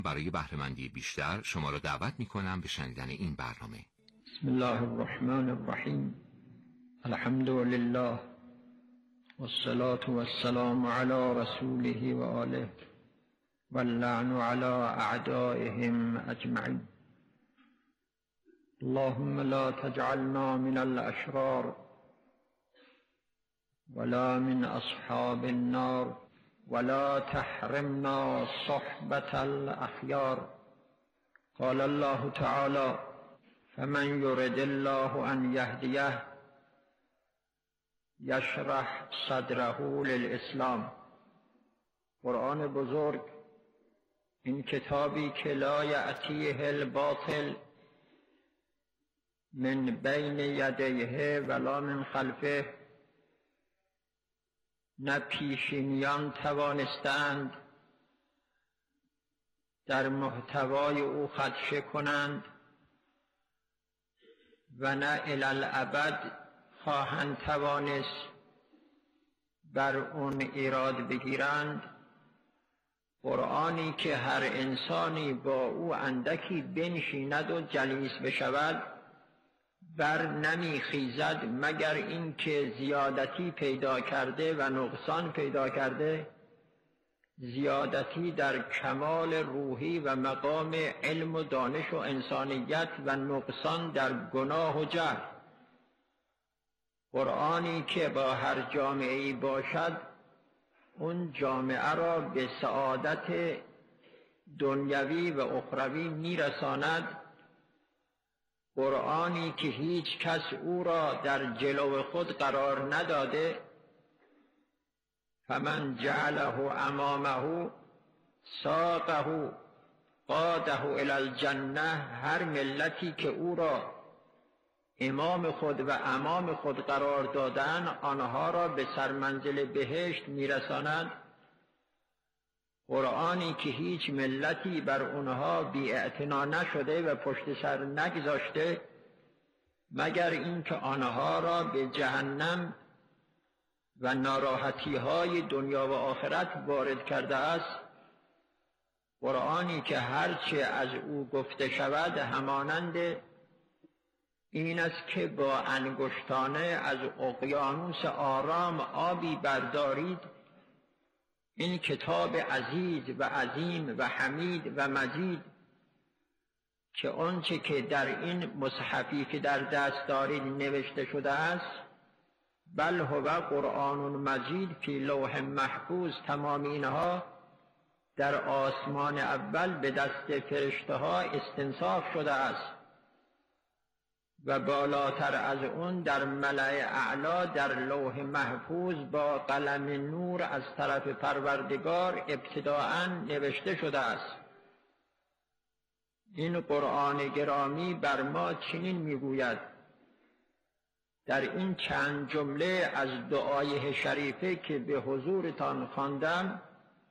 برای بهره‌مندی بیشتر شما را دعوت می‌کنم به شنیدن این برنامه. بسم الله الرحمن الرحیم. الحمد لله والصلاة والسلام علی رسوله و آله واللعن علی اعدائهم اجمعین. اللهم لا تجعلنا من الاشرار ولا من اصحاب النار ولا تحرمنا صحبة الأخيار. قال الله تعالى: فمن يرد الله أن يهديه يشرح صدره للإسلام. قرآن بزرگ، این کتابی که لا یأتیه الباطل من بین یدیه ولا من خلفه، نه پیشینیان توانستند در محتوای او خدشه کنند و نه الی الابد خواهند توانست بر اون ایراد بگیرند. قرآنی که هر انسانی با او اندکی بنشیند و جلیس بشود بر نمی خیزد مگر اینکه زیادتی پیدا کرده و نقصان پیدا کرده، زیادتی در کمال روحی و مقام علم و دانش و انسانیت و نقصان در گناه و جهل. قرآنی که با هر جامعه‌ای باشد اون جامعه را به سعادت دنیوی و اخروی میرساند. قرآنی که هیچ کس او را در جلو خود قرار نداده. فمن جعله امامه ساقه قاده الی الجنه. هر ملتی که او را امام خود و امام خود قرار دادن آنها را به سرمنزل بهشت میرساند. قرآنی که هیچ ملتی بر اونها بی‌اعتنا نشده و پشت سر نگذاشته مگر اینکه آنها را به جهنم و ناراحتی های دنیا و آخرت وارد کرده است. قرآنی که هرچه از او گفته شود همانند این است که با انگشتانه از اقیانوس آرام آبی بردارید. این کتاب عزیز و عظیم و حمید و مجید که آنچه که در این مصحفی که در دست دارید نوشته شده است، بل هو قرآن مجید فی لوح محفوظ، تمام اینها در آسمان اول به دست فرشته ها استنساخ شده است و بالاتر از اون در ملأ اعلا در لوح محفوظ با قلم نور از طرف پروردگار ابتداءً نوشته شده است. این قرآن گرامی بر ما چنین میگوید در این چند جمله از دعای شریفه که به حضورتان خواندم،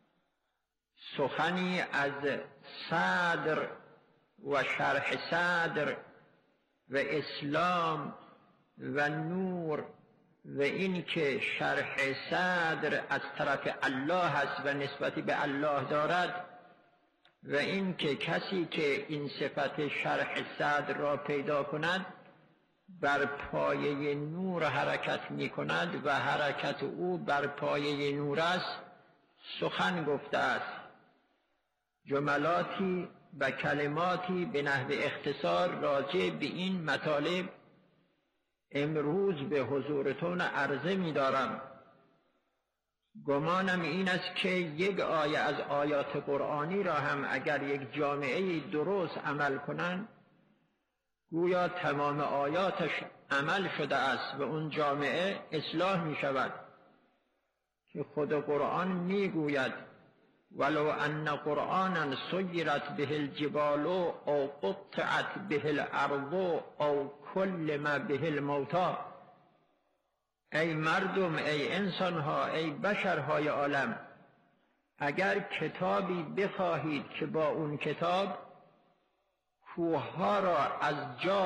سخنی از صدر و شرح صدر و اسلام و نور و این که شرح صدر از طرف الله هست و نسبتی به الله دارد و این که کسی که این صفت شرح صدر را پیدا کند بر پایه نور حرکت می کند و حرکت او بر پایه نور است، سخن گفته است. جملاتی و کلماتی به نحو اختصار راجع به این مطالب امروز به حضورتون عرضه می دارم. گمانم این است که یک آیه از آیات قرآنی را هم اگر یک جامعه درست عمل کنند گویا تمام آیاتش عمل شده است و اون جامعه اصلاح می شود که خود قرآن می گوید ولو ان قرآنا سیرت به الجبال او قطعت به الارض او کلم به الموتی. ای مردم، ای انسانها، ای بشرهای عالم، اگر کتابی بخواهید که با اون کتاب کوهها را از جا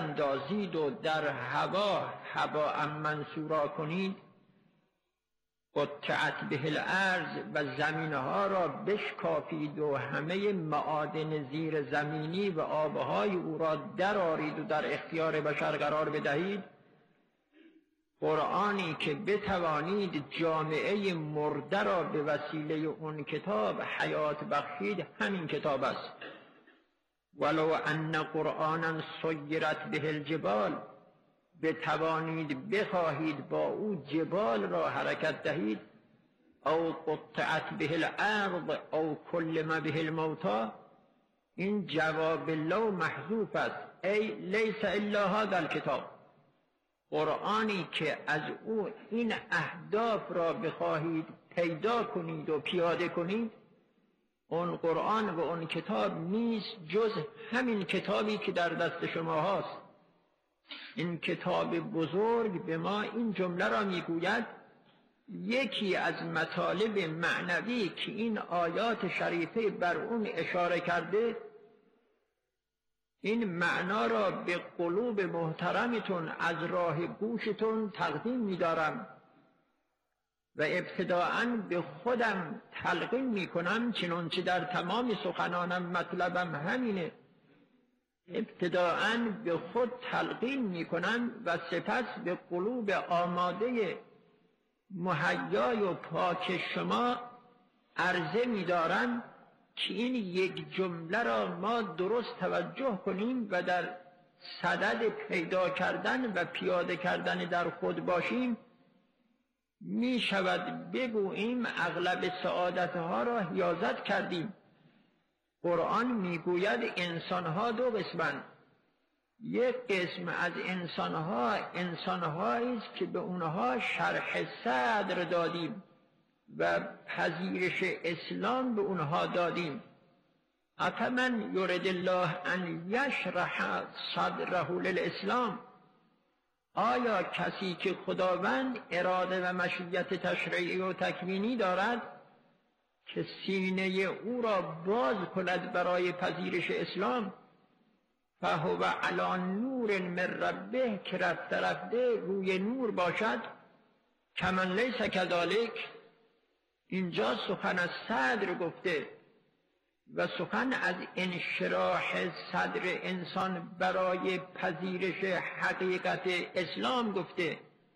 براندازید و در هوا منصورا کنید، قطعت به الارض و زمینها را بشکافید و همه معادن زیر زمینی و آبهای او را درآرید و در اختیار بشر قرار بدهید، قرآنی که بتوانید جامعه مرده را به وسیله اون کتاب حیات بخشید، همین کتاب است. ولو ان قرآنا سیرت به الجبال، بتوانید بخواهید با او جبال را حرکت دهید، او قطعت به الارض او کلم به الموتی، این جواب لو محذوف است، ای لیس الا هذا الکتاب. قرآنی که از او این اهداف را بخواهید پیدا کنید و پیاده کنید، اون قرآن و اون کتاب نیست جز همین کتابی که در دست شما هاست. این کتاب بزرگ به ما این جمله را میگوید: یکی از مطالب معنوی که این آیات شریفه بر اون اشاره کرده، این معنا را به قلوب محترمتون از راه گوشتون تقدیم می‌دارم و ابتداءً به خودم تلقین می‌کنم، چنانچه در تمام سخنانم مطلبم همینه. ابتداءً به خود تلقین می‌کنم و سپس به قلوب آماده مهیای و پاک شما عرضه می‌دارم که این یک جمله را ما درست توجه کنیم و در صدد پیدا کردن و پیاده کردن در خود باشیم. می شود بگوییم اغلب سعادتها را حیازت کردیم. قرآن میگوید انسانها دو قسمند. یک قسم از انسانهایی است که به اونها شرح صدر دادیم و پذیرش اسلام به اونها دادیم. افمن یرید الله ان یشرح صدره للاسلام، آیا کسی که خداوند اراده و مشیت تشریعی و تکوینی دارد که سینه او را باز کند برای پذیرش اسلام، فهو علی نور من ربه، که رفته روی نور باشد، کمن لیس کذالک. اینجا سخن از صدر گفته و سخن از انشراح صدر انسان برای پذیرش حقیقت اسلام گفته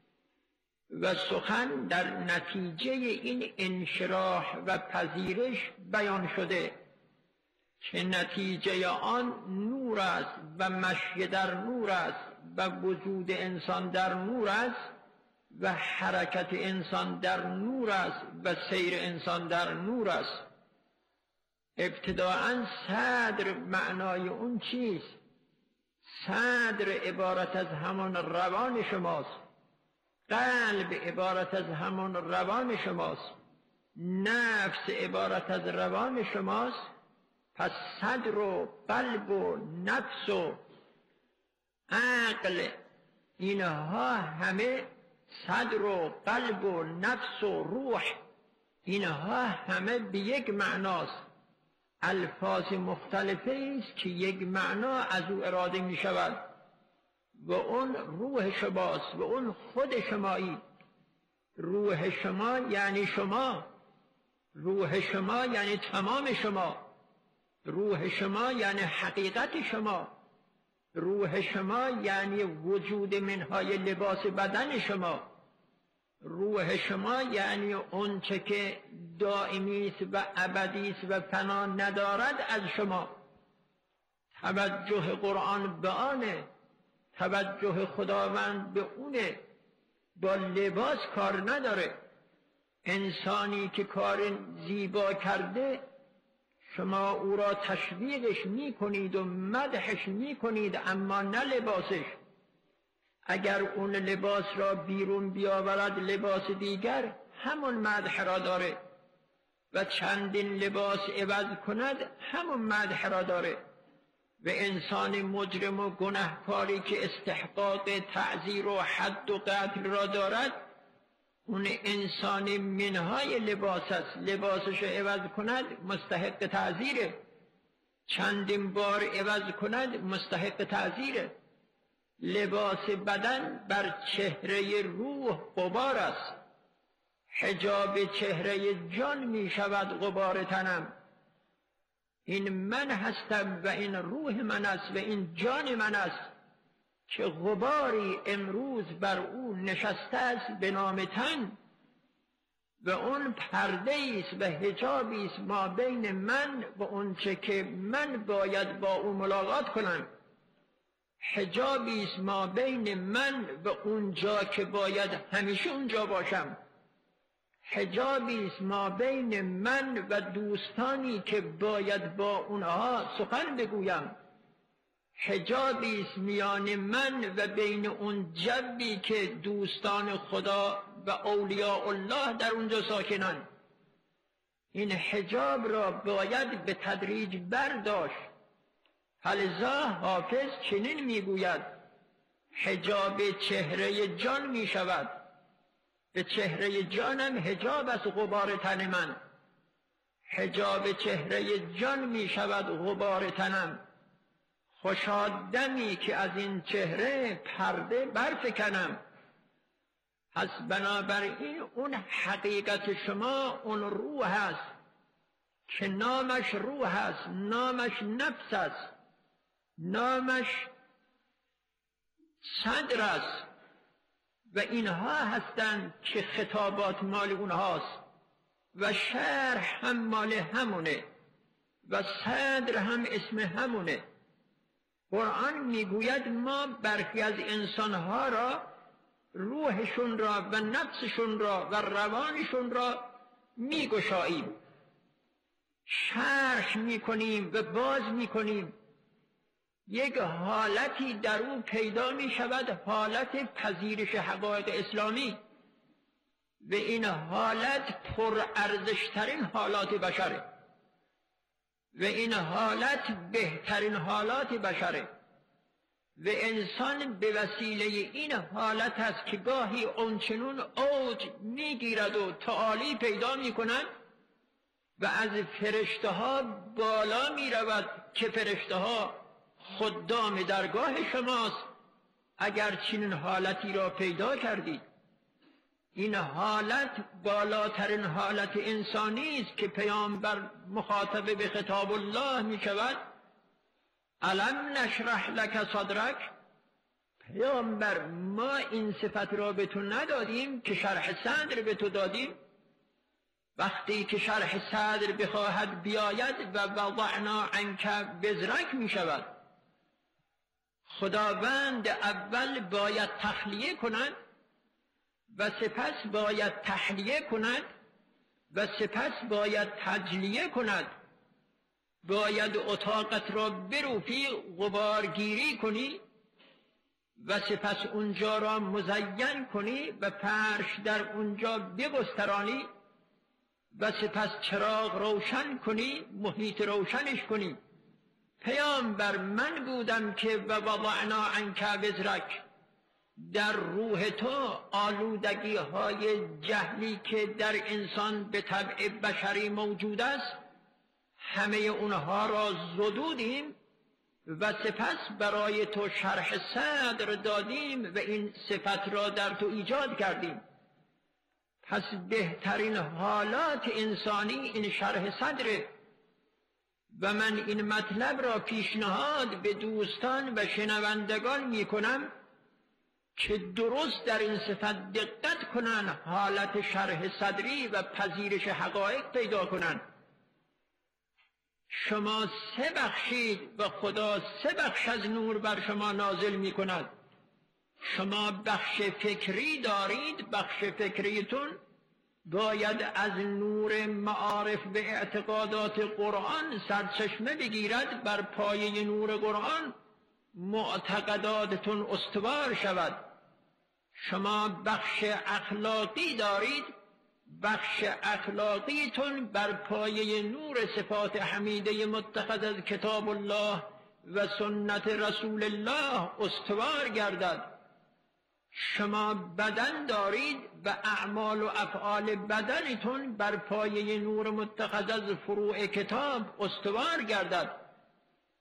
و سخن در نتیجه این انشراح و پذیرش بیان شده که نتیجه آن نور است و مشی در نور است و وجود انسان در نور است و حرکت انسان در نور است و سیر انسان در نور است. ابتداءً صدر معنای اون چیست؟ صدر عبارت از همان روان شماست، قلب عبارت از همان روان شماست، نفس عبارت از روان شماست. پس صدر و قلب و نفس و عقل، اینها همه، صدر و قلب و نفس و روح، اینها همه به یک معناست. الفاظ مختلفه است که یک معنا از او اراده می شود و اون روح شماست و اون خود شمایی. روح شما یعنی شما، روح شما یعنی تمام شما، روح شما یعنی حقیقت شما، روح شما یعنی وجود منهای لباس بدن شما، روح شما یعنی اون چه که دائمی است و ابدی است و فنا ندارد از شما. توجه قرآن به آنه، توجه خداوند به اونه، با لباس کار نداره. انسانی که کار زیبا کرده شما او را تشویقش می کنید و مدحش می کنید، اما نه لباسش. اگر اون لباس را بیرون بیاورد لباس دیگر، همون مدح را داره و چندین لباس عوض کند، همون مدح را داره. و انسان مجرم و گناهکاری که استحقاق تعزیر و حد و قتل را دارد، اون انسان منهای لباس است، لباسش عوض کند مستحق تعزیره، چندین بار عوض کند مستحق تعزیره. لباس بدن بر چهره روح غبار است، حجاب چهره جان می شود غبار تنم. این من هستم و این روح من است و این جان من است که غباری امروز بر او نشسته است به نام تن و اون پرده است و حجابی است ما بین من و اون چه که من باید با او ملاقات کنم. حجابی است ما بین من و اونجا که باید همیشه اونجا باشم. حجابی است ما بین من و دوستانی که باید با اونها سخن بگویم. حجابی است میان من و بین اون جوی که دوستان خدا و اولیاء الله در اونجا ساکنند. این حجاب را باید به تدریج برداشت. لذا حافظ چنین میگوید حجاب چهره جان می شود. به چهره جانم حجاب از غبار تن من. حجاب چهره جان می شود غبار تنم. خوشا دمی که از این چهره پرده برفکنم. پس بنابراین اون حقیقت شما اون روح است که نامش روح است، نامش نفس است، نامش صدر است و اینها هستند که خطابات مال اونهاست و شرح هم مال همونه و صدر هم اسم همونه. قرآن میگوید ما برخی از انسانها را روحشون را و نفسشون را و روانشون را میگشاییم، شرح میکنیم و باز میکنیم. یک حالتی در او پیدا می شود، حالت پذیرش حقایق اسلامی و این حالت پر ارزشترین حالات بشره و این حالت بهترین حالات بشره و انسان به وسیله این حالت است که گاهی اونچنون اوج میگیرد و تعالی پیدا می کند و از فرشته ها بالا می رود که فرشته ها خدام درگاه شماست اگر چنین حالتی را پیدا کردید. این حالت بالاترین حالت انسانی است که پیامبر مخاطب به خطاب الله می شود الم نشرح لک صدرک. پیامبر ما این صفت را به تو ندادیم که شرح صدر به تو دادیم؟ وقتی که شرح صدر بخواهد بیاید و وضعنا عنک وزرک می شود. خداوند اول باید تخلیه کند و سپس باید تحلیه کند و سپس باید تجلیه کند. باید اتاقت را بروفی، غبارگیری کنی و سپس اونجا را مزین کنی و فرش در اونجا بگسترانی و سپس چراغ روشن کنی، محیط روشنش کنی. پیامبر من بودم که و وضعنا عنک وزرک. در روح تو آلودگی های جهلی که در انسان به طبع بشری موجود است همه اونها را زدودیم و سپس برای تو شرح صدر دادیم و این صفت را در تو ایجاد کردیم. پس بهترین حالات انسانی این شرح صدره و من این مطلب را پیشنهاد به دوستان و شنوندگان می کنم که درست در این صفت دقت کنن، حالت شرح صدری و پذیرش حقایق پیدا کنن. شما سه بخشید و خدا سه بخش از نور بر شما نازل می کند. شما بخش فکری دارید، بخش فکریتون باید از نور معارف و اعتقادات قرآن سرچشمه بگیرد، بر پایه نور قرآن معتقداتتون استوار شود. شما بخش اخلاقی دارید، بخش اخلاقیتون بر پایه نور صفات حمیده متخذ از کتاب الله و سنت رسول الله استوار گردد. شما بدن دارید و اعمال و افعال بدنتون بر پایه نور متخذ از فروع کتاب استوار گردد.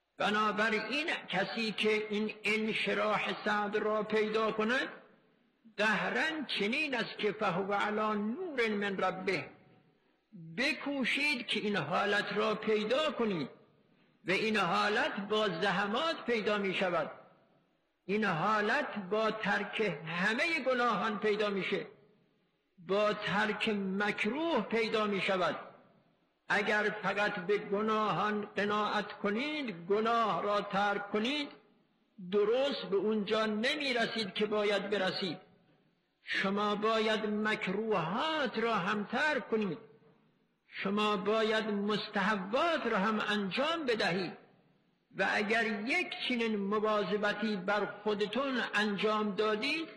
بنابراین کسی که این انشراح صدر را پیدا کند قهرن چنین است که فهو علی نور من ربه. بکوشید که این حالت را پیدا کنید و این حالت با زحمات پیدا می شود. این حالت با ترک همه گناهان پیدا میشه، با ترک مکروه پیدا می شود. اگر فقط به گناهان قناعت کنید، گناه را ترک کنید، درست به اونجا نمی رسید که باید برسید. شما باید مکروهات را هم ترک کنید، شما باید مستحبات را هم انجام بدهید. و اگر یک چنین مواظبتی بر خودتون انجام دادید،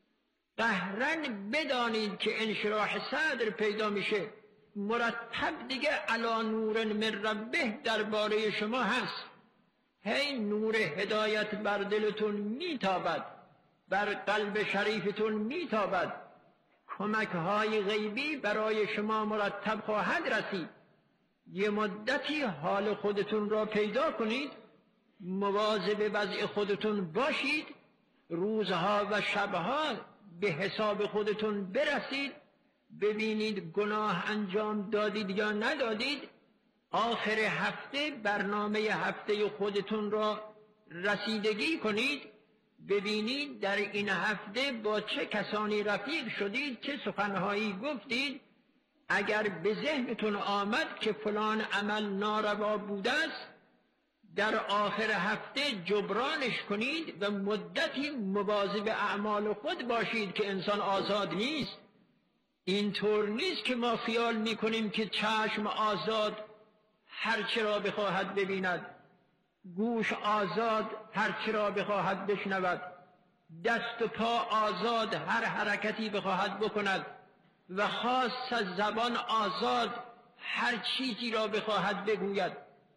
قهرن بدانید که انشراح صدر پیدا میشه. مرتب دیگه علی نور من ربه درباره شما هست. هی نور هدایت بر دلتون میتابد، بر قلب شریفتون میتابد. کمک های غیبی برای شما مرتب خواهد رسید. یه مدتی حال خودتون را پیدا کنید، مواظب وضع خودتون باشید، روزها و شبها به حساب خودتون برسید، ببینید گناه انجام دادید یا ندادید. آخر هفته برنامه هفته خودتون را رسیدگی کنید، ببینید در این هفته با چه کسانی رفیق شدید، چه سخنهایی گفتید. اگر به ذهنتون آمد که فلان عمل ناروا بوده است، در آخر هفته جبرانش کنید و مدتی مواظب اعمال خود باشید که انسان آزاد نیست. اینطور نیست که ما خیال میکنیم که چشم آزاد هرچه را بخواهد ببیند، گوش آزاد هرچه را بخواهد بشنود، دست و پا آزاد هر حرکتی بخواهد بکند و خاص از زبان آزاد هر چیزی را بخواهد بگوید.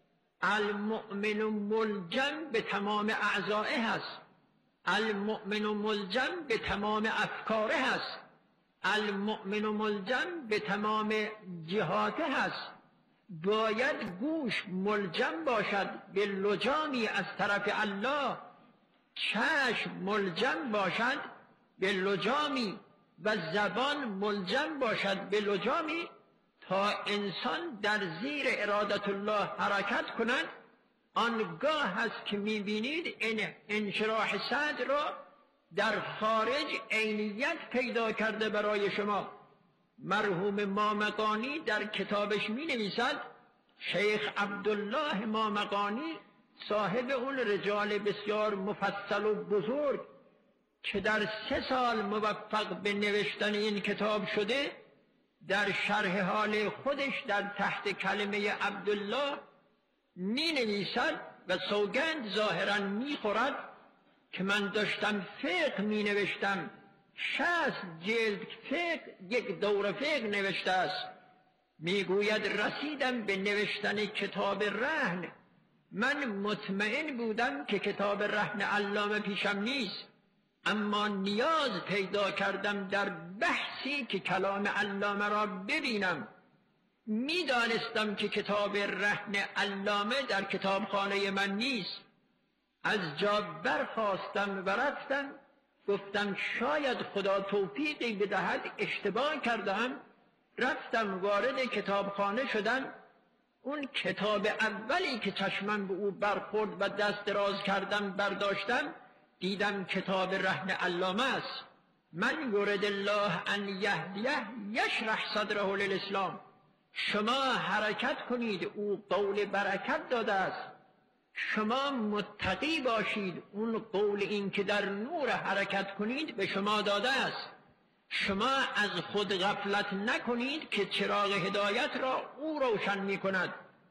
المؤمن ملجم به تمام اعضائه هست، المؤمن ملجم به تمام افکاره هست، المؤمن ملجم به تمام جهاته هست. باید گوش ملجم باشد به لجامی از طرف الله، چشم ملجم باشد به لجامی و زبان ملجم باشد به لجامی، تا انسان در زیر ارادت الله حرکت کند. آنگاه هست که میبینید این انشراح صدر را در خارج عینیت پیدا کرده برای شما. مرحوم مامقانی در کتابش می نویسد، شیخ عبدالله مامقانی صاحب اون رجال بسیار مفصل و بزرگ که در 3 سال موفق به نوشتن این کتاب شده، در شرح حال خودش در تحت کلمه عبدالله می نویسد و سوگند ظاهرا می خورد که من داشتم فقه می نوشتم، 60 جلد فقه، یک دوره فقه نوشته است. میگوید رسیدم به نوشتن کتاب رهن، من مطمئن بودم که کتاب رهن علامه پیشم نیست، اما نیاز پیدا کردم در بحثی که کلام علامه را ببینم. میدانستم که کتاب رهن علامه در کتابخانه من نیست. از جا برخاستم و رفتم، گفتم شاید خدا توفیقی بدهد اشتباه کردم. رفتم وارد کتابخانه شدم، اون کتاب اولی که چشمم به او برخورد و دست دراز کردم برداشتم، دیدم کتاب رهن علامه است. من یرید الله ان یهدیه یشرح صدره للاسلام. شما حرکت کنید، او قول برکت داده است. شما متقی باشید، اون قول این که در نور حرکت کنید به شما داده است. شما از خود غفلت نکنید که چراغ هدایت را او روشن می کند.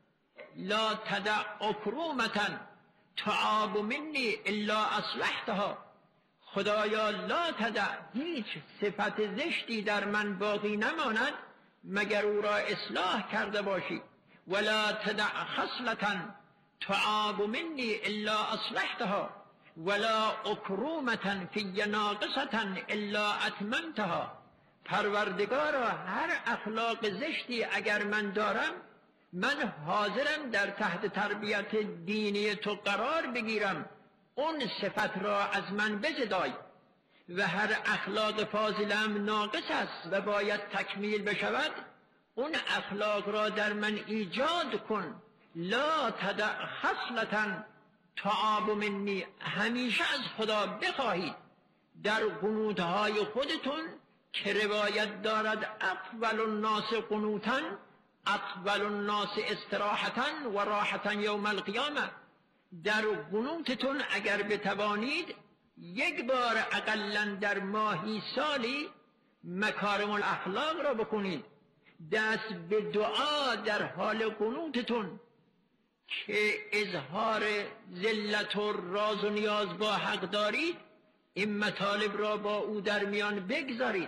لا تدع اکرومتا تعاب منی الا اصلحتها. خدایا لا تدع، هیچ صفت زشتی در من باقی نماند مگر او را اصلاح کرده باشی. ولا تدع خصلتا تعاب منی الا اصلحتها ولا اکرومتا فی ناقصتا الا اتممتها. پروردگارا هر اخلاق زشتی اگر من دارم، من حاضرم در تحت تربیت دینی تو قرار بگیرم، اون صفت را از من بزدای. و هر اخلاق فاضله هم ناقص است و باید تکمیل بشود، اون اخلاق را در من ایجاد کن. لا تدع خصلة تعاب منی، همیشه از خدا بخواهید در قنوتهای خودتون که روایت دارد اطول الناس قنوتا اطول الناس استراحتا و راحتا یوم القیامه. در قنوتتون اگر بتوانید یک بار اقلا در ماهی سالی مکارم الاخلاق را بکنید، دست به دعا در حال قنوتتون که اظهار ذلت و راز و نیاز با حق دارید، این مطالب را با او در میان بگذارید.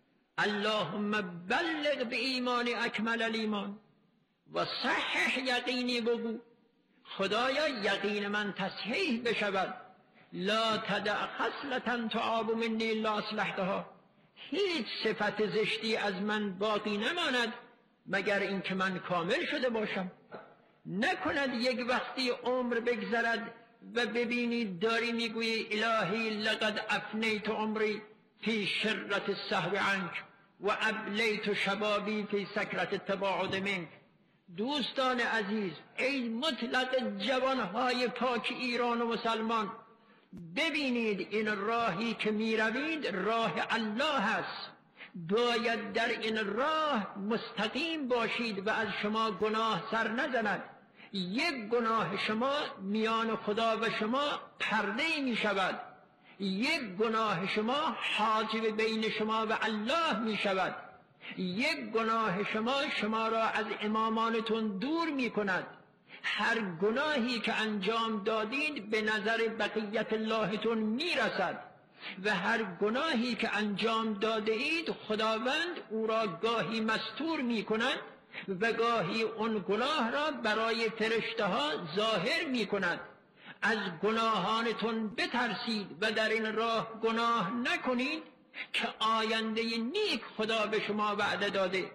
اللهم بلغ به ایمان اکمل الایمان و صحح یقینی، بگو خدایا یقین من تصحیح بشود. لا تدع خصلة تعاب منی الا اصلحتها، هیچ صفت زشتی از من باقی نماند مگر اینکه من کامل شده باشم. نکند یک وقتی عمر بگذرد و ببینید داری میگویی الهی لقد افنیت عمری فی شرة السهو عنک و ابلیت شبابی فی سکرة التباعد منک. دوستان عزیز، ای مطلق جوانهای پاک ایران و مسلمان، ببینید این راهی که می روید راه الله است. باید در این راه مستقیم باشید و از شما گناه سر نزند. یک گناه شما میان خدا و شما پرده می شود، یک گناه شما حاجب بین شما و الله می شود، یک گناه شما را از امامانتون دور می کند. هر گناهی که انجام دادید به نظر بقیت اللهتون می رسد و هر گناهی که انجام داده اید خداوند او را گاهی مستور می کند و گاهی اون گناه را برای فرشته ها ظاهر می کند. از گناهانتون بترسید و در این راه گناه نکنید که آینده نیک خدا به شما وعده داده.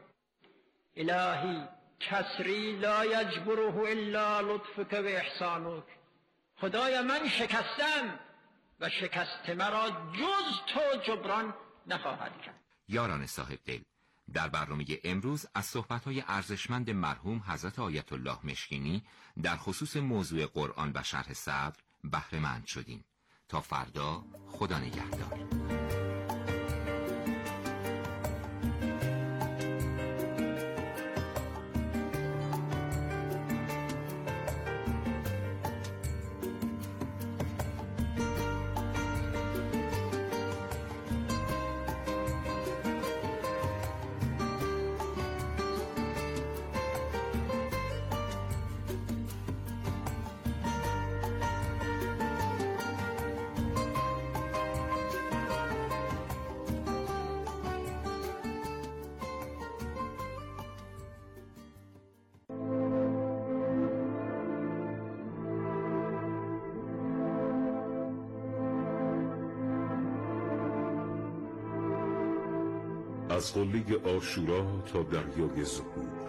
الهی کسری لا یجبره الا لطفک و احسانک. خدایا من شکستم و شکست مرا جز تو جبران نخواهد کرد. یاران صاحب دل، در برنامه امروز از صحبت‌های ارزشمند مرحوم حضرت آیت الله مشکینی در خصوص موضوع قرآن و شرح صدر بهره مند شدیم. تا فردا، خدا نگهدار. از قله عاشورا تا دریای ظهور،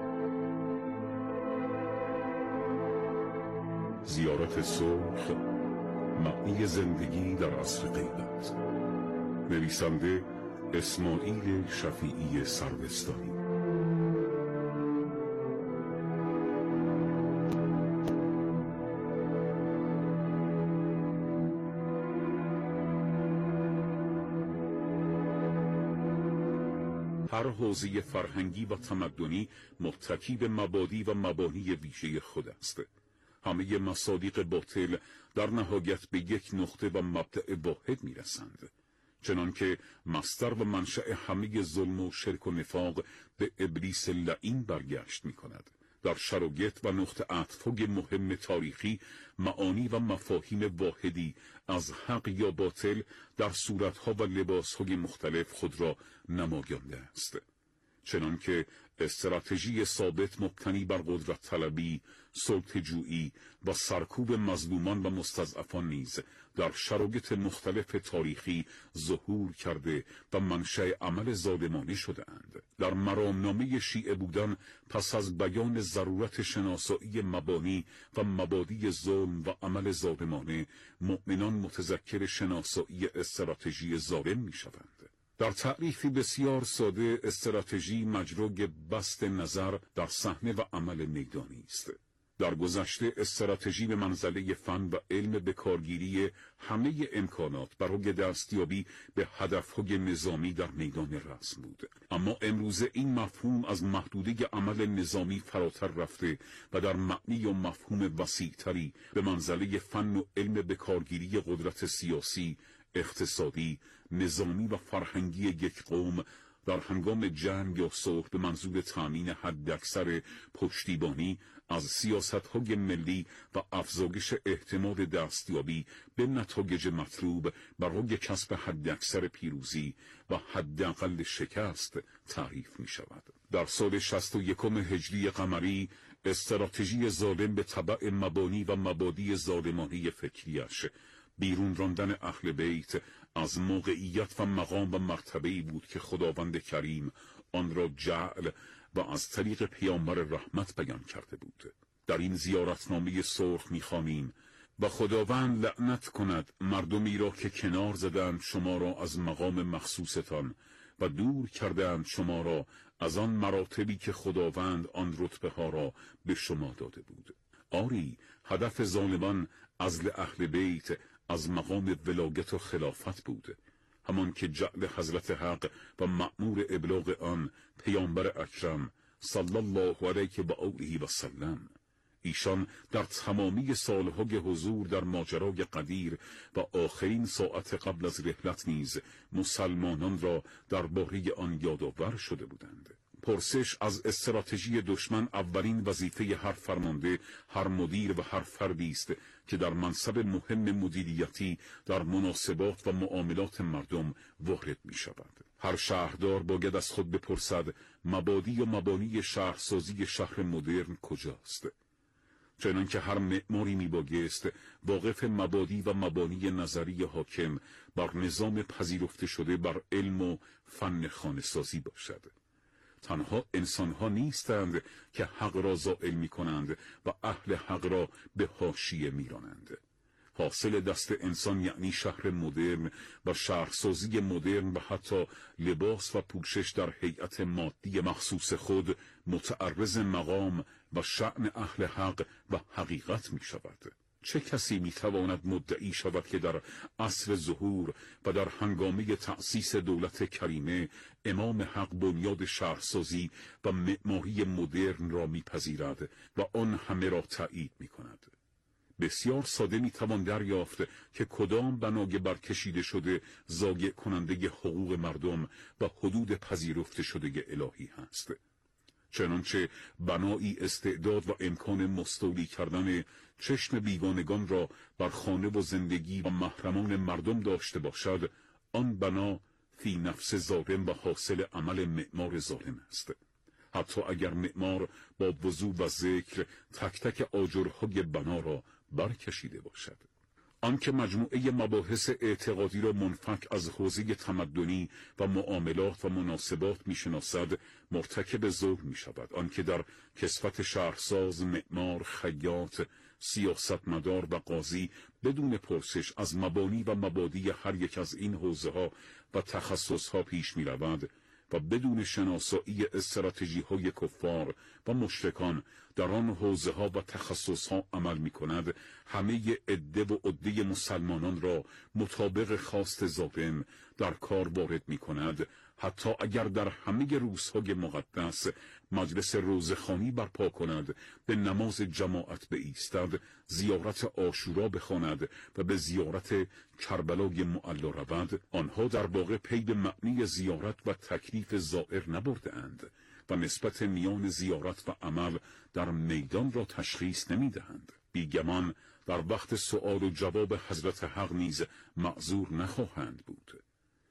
زیارت صلح، معنی زندگی در عصر غیبت. نویسنده اسماعیل شفیعی سروستانی. هر حوزه فرهنگی و تمدنی متکی به مبادی و مبانی ویژه خود است. همه مصادیق باطل در نهایت به یک نقطه و مبدأ واحد میرسند، چنانکه مصدر و منشأ همه ظلم و شرک و نفاق به ابلیس لعین برگشت می‌کند. در شرایط و نقطه عطف مهم تاریخی، معانی و مفاهیم واحدی از حق یا باطل در صورتها و لباسهای مختلف خود را نمایانده است، چنانکه استراتژی ثابت مبتنی بر قدرت طلبی، صلح‌جویی و سرکوب مظلومان و مستضعفان نیز در شرایط مختلف تاریخی ظهور کرده و منشأ عمل ظالمانه شده‌اند. در مرامنامه شیعه بودن پس از بیان ضرورت شناسایی مبانی و مبادی ظلم و عمل ظالمانه، مؤمنان متذکر شناسایی استراتژی ظالم می‌شوند. در تعریفی بسیار ساده، استراتژی مجرای بسط نظر در صحنه و عمل میدانی است. در گذشته استراتژی به منزله فن و علم به کارگیری همه امکانات برای دستیابی به هدفهای نظامی در میدان رسم بود. اما امروزه این مفهوم از محدوده عمل نظامی فراتر رفته و در معنی و مفهوم وسیع‌تری به منزله فن و علم به کارگیری قدرت سیاسی، اقتصادی، نظامی و فرهنگی یک قوم در هنگام جنگ یا صلح به منظور تامین حداکثر پشتیبانی از سیاست‌های ملی و افزایش احتمال دستیابی به نتایج مطلوب برای کسب حداکثر پیروزی و حداقل شکست تعریف می‌شود. در سال 61 هجری قمری استراتژی ظالم به تبع مبانی و مبادی ظالمانه فکریش، بیرون راندن اهل بیت از موقعیت و مقام و مرتبه‌ای بود که خداوند کریم آن را جعل و از طریق پیامبر رحمت بیان کرده بود. در این زیارتنامه سرخ می‌خوانیم: و خداوند لعنت کند مردمی را که کنار زدند شما را از مقام مخصوصتان و دور کردند شما را از آن مراتبی که خداوند آن رتبه ها را به شما داده بود. آری، هدف ظالمان عزل اهل بیت از مقام ولایت و خلافت بود، همان که جعل حضرت حق و مأمور ابلاغ آن پیامبر اکرم صلی الله علیه و آله و سلم. ایشان در تمامی سالهای حضور در ماجرای قدیر و آخرین ساعت قبل از رحلت نیز مسلمانان را درباره آن یادآور شده بودند. پرسش از استراتژی دشمن اولین وظیفه هر فرمانده، هر مدیر و هر فردی است که در منصب مهم مدیریتی در مناسبات و معاملات مردم وارد می شود. هر شهردار باید از خود بپرسد مبادی و مبانی شهرسازی شهر مدرن کجاست؟ چنانکه هر معماری می بایست واقف مبادی و مبانی نظری حاکم بر نظام پذیرفته شده بر علم و فن خانه‌سازی باشد. تنها انسانها نیستند که حق را زائل می کنند و اهل حق را به حاشیه می رانند. حاصل دست انسان یعنی شهر مدرن و شهرسازی مدرن و حتی لباس و پوشش در هیئت مادی مخصوص خود متعرض مقام و شأن اهل حق و حقیقت می شود. چه کسی می تواند مدعی شود که در عصر ظهور و در هنگامه تأسیس دولت کریمه امام حق بنیاد شهرسازی و معماری مدرن را میپذیرد و آن همه را تایید می کند؟ بسیار ساده می توان دریافت که کدام بنای برکشیده شده ضایع کننده حقوق مردم و حدود پذیرفته شده الهی هست. چنانچه بنایی استعداد و امکان مستولی کردن چشم بیگانگان را بر خانه و زندگی و محرمان مردم داشته باشد، آن بنا فی نفس ظالم و حاصل عمل معمار ظالم است. حتی اگر معمار با وضوح و ذکر تک تک آجرهای بنا را برکشیده باشد. آنکه مجموعه مباحث اعتقادی را منفک از حوزه تمدنی و معاملات و مناسبات میشناسد مرتکب ظلم می شود. آنکه در کسوت شهرساز، معمار، خیاط، سیاستمدار و قاضی بدون پرسش از مبانی و مبادی هر یک از این حوزه ها و تخصص ها پیش می رود و بدون شناسایی استراتژی های کفار و مشرکان در آن حوزه ها و تخصص ها عمل می کند، همه عده و عده مسلمانان را مطابق خواست ظالم در کار وارد می کند. حتی اگر در همه روزهای مقدس مجلس روزخوانی برپا کند، به نماز جماعت بایستد، زیارت عاشورا بخواند و به زیارت کربلای معلی رود، آنها در واقع پی به معنی زیارت و تکلیف زائر نبرده اند و نسبت میان زیارت و عمل در میدان را تشخیص نمی دهند. بیگمان در وقت سؤال و جواب حضرت حق نیز معذور نخواهند بود.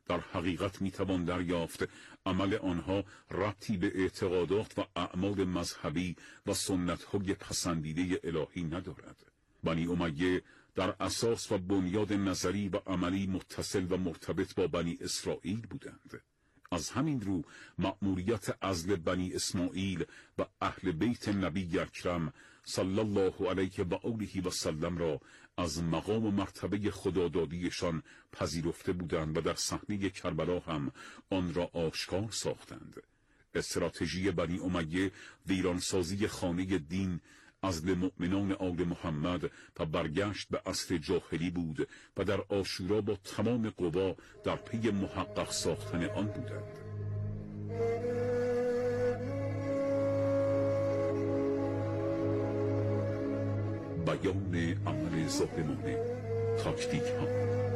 در حقیقت میتوان دریافت عمل آنها ربطی به اعتقادات و اعمال مذهبی و سنت‌های پسندیده الهی ندارد. بنی امیه در اساس و بنیاد نظری و عملی متصل و مرتبط با بنی اسرائیل بودند. از همین رو مأموریت عزل بنی اسماعیل و اهل بیت نبی اکرم صلی الله علیه و آله و سلم را از مقام و مرتبه خدادادیشان پذیرفته بودند و در صحنه کربلا هم آن را آشکار ساختند. استراتژی بنی امیه ویرانسازی خانه دین، عزل مؤمنان آل محمد و برگشت به اصل جاهلی بود و در عاشورا با تمام قوا در پی محقق ساختن آن بودند. بیان عمل ظالمانه، تاکتیک ها.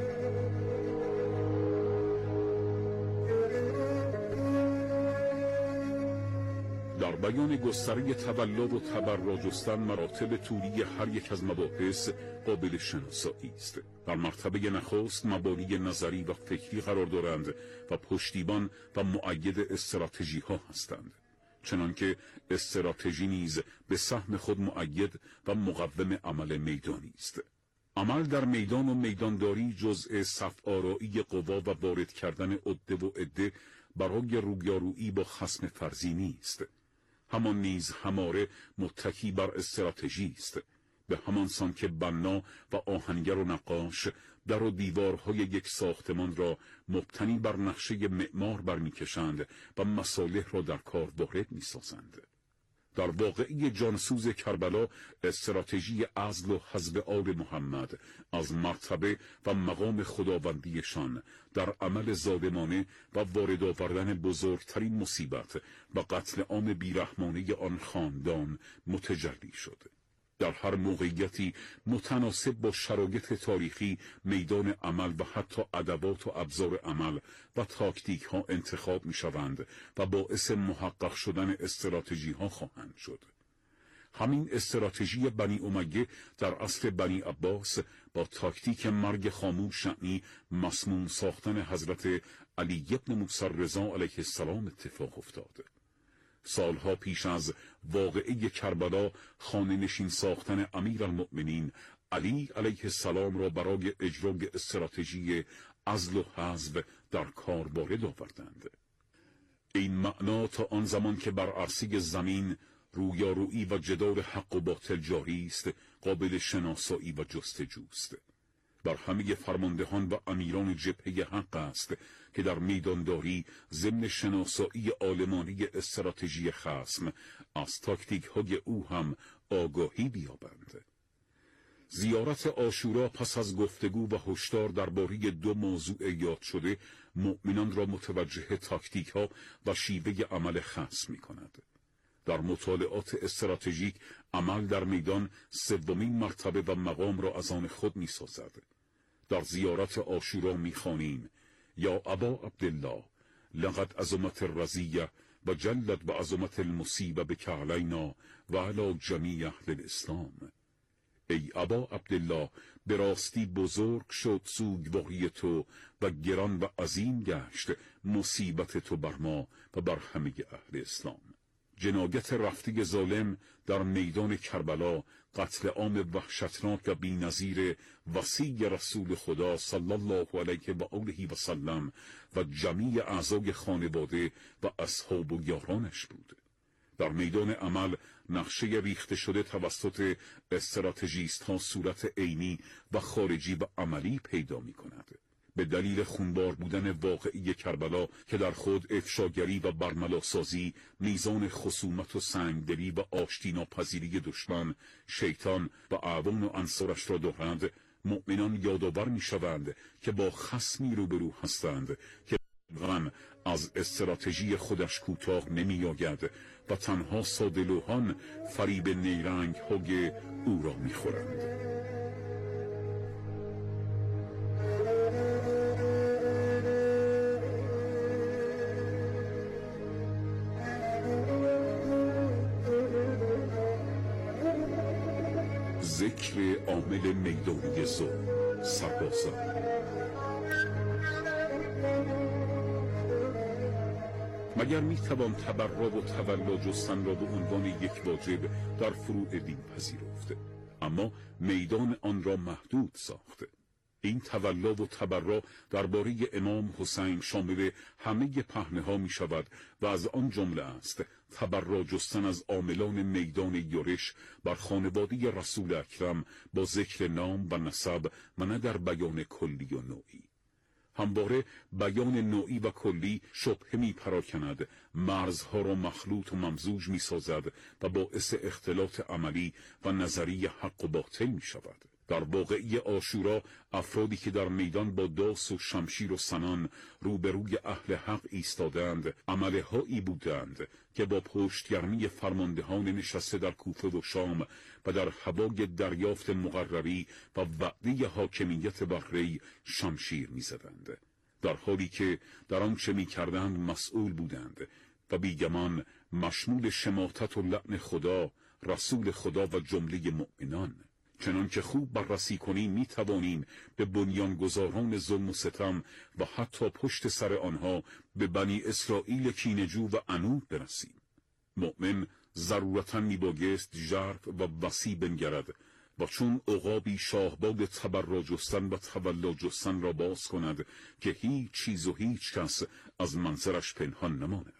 در بیان گستره تبلا و تبرا جستن مراتب طولی هر یک از مباحث قابل شناسایی است. در مرتبه نخست مبانی نظری و فکری قرار دارند و پشتیبان و مؤید استراتژی ها هستند. چنانکه استراتژی نیز به سهم خود مؤید و مقوم عمل میدانی است. عمل در میدان و میدانداری جزء صف آرایی قوا و وارد کردن عده و عده برای رویارویی با خصم فرضی نیست. همان نیز هماره متکی بر استراتژی است، به همان سان که بنا و آهنگر و نقاش در و دیوارهای یک ساختمان را مبتنی بر نقشه معمار برمیکشند و مصالح را در کار وارد میسازند. در واقعه جانسوز کربلا استراتژی عزل و حزب آل محمد از مرتبه و مقام خداوندیشان در عمل ظالمانه و وارد آوردن بزرگترین مصیبت و قتل عام بیرحمانه آن خاندان متجلی شد. در هر موقعیتی متناسب با شرایط تاریخی میدان عمل و حتی ادوات و ابزار عمل و تاکتیک ها انتخاب می شوند و باعث محقق شدن استراتژی ها خواهند شد. همین استراتژی بنی امیه در عصر بنی عباس با تاکتیک مرگ خاموش شأنی مسموم ساختن حضرت علی ابن موسی رضا علیه السلام اتفاق افتاد. سالها پیش از واقعه کربلا خانه نشین ساختن امیرالمؤمنین علی علیه السلام را برای اجرای استراتژی عزل و حزب در کار وارد آوردند. این معنا تا آن زمان که بر عرصه زمین رویارویی و جدال حق و باطل جاری است قابل شناسایی و جستجوست. بر همه فرماندهان و امیران جبهه حق است که در میدانداری ضمن شناسایی عالمانه استراتژی خصم از تاکتیک های او هم آگاهی بیابند. زیارت عاشورا پس از گفتگو و هشدار درباره دو موضوع یاد شده مؤمنان را متوجه تاکتیک ها و شیوه عمل خصم می کند. در مطالعات استراتژیک عمل در میدان سومین مرتبه و مقام را از آن خود می سازد. در زیارت عاشورا می خوانیم: یا ابا عبدالله لقد عظمت الرزیه و جلت و عظمت المصیبه بک علینا و علی جمیع اهل الاسلام. ای ابا عبدالله، به راستی بزرگ شد سوگواری تو و گران و عظیم گشت مصیبت تو بر ما و بر همه اهل اسلام. جنایت رفته ظالم در میدان کربلا، قتل عام وحشتناک و بی‌نظیر وصی رسول خدا صلی الله علیه و آله و سلم و جمیع اعضای خانواده و اصحاب و یارانش بود. در میدان عمل نقشه ریخته شده توسط استراتژیست ها صورت عینی و خارجی و عملی پیدا می کند. به دلیل خونبار بودن واقعی کربلا که در خود افشاگری و برملاسازی، میزان خصومت و سنگدلی و آشتی ناپذیری دشمن، شیطان و اعوان و انصارش را دارند، مؤمنان یادآور می شوند که با خصمی روبرو هستند که غم از استراتژی خودش کوتاه نمی آید و تنها ساده‌لوحان فریب نیرنگ های او را می خورند. ذکر عامل میدانی ظلم، سربازان. مگر میتوان تبرا و تولا جستن را به عنوان یک واجب در فروع دین پذیرفت؟ اما میدان آن را محدود ساخته. این تولا و تبرا درباره امام حسین شامل همه پهنه‌ها می شود و از آن جمله است تبرا جستن از عاملان میدان یورش بر خانواده رسول اکرم با ذکر نام و نسب و نه در بیان کلی و نوعی. همواره بیان نوعی و کلی شبهه می پراکند، مرزها را مخلوط و ممزوج می سازد و باعث اختلاط عملی و نظری حق و باطل می شود. در واقعه عاشورا افرادی که در میدان با داس و شمشیر و سنان روبروی اهل حق ایستادند عملهایی بودند که با پشتگرمی فرماندهان نشسته در کوفه و شام و در هوای دریافت مقرری و وعده حاکمیت بر ری شمشیر می‌زدند، در حالی که در آنچه می‌کردند مسئول بودند و بیگمان مشمول شماتت و لعن خدا، رسول خدا و جمله مؤمنان. چنانکه خوب بررسی کنیم می توانیم به بنیانگذاران ظلم و ستم و حتی پشت سر آنها به بنی اسرائیل کینه‌جو و عنود برسیم. مؤمن ضرورتاً می بایست ژرف و وسیع بنگرد و چون عقابی شاهباد تبرا جستن و تولا جستن را باز کند که هیچ چیز و هیچ کس از منظرش پنهان نماند.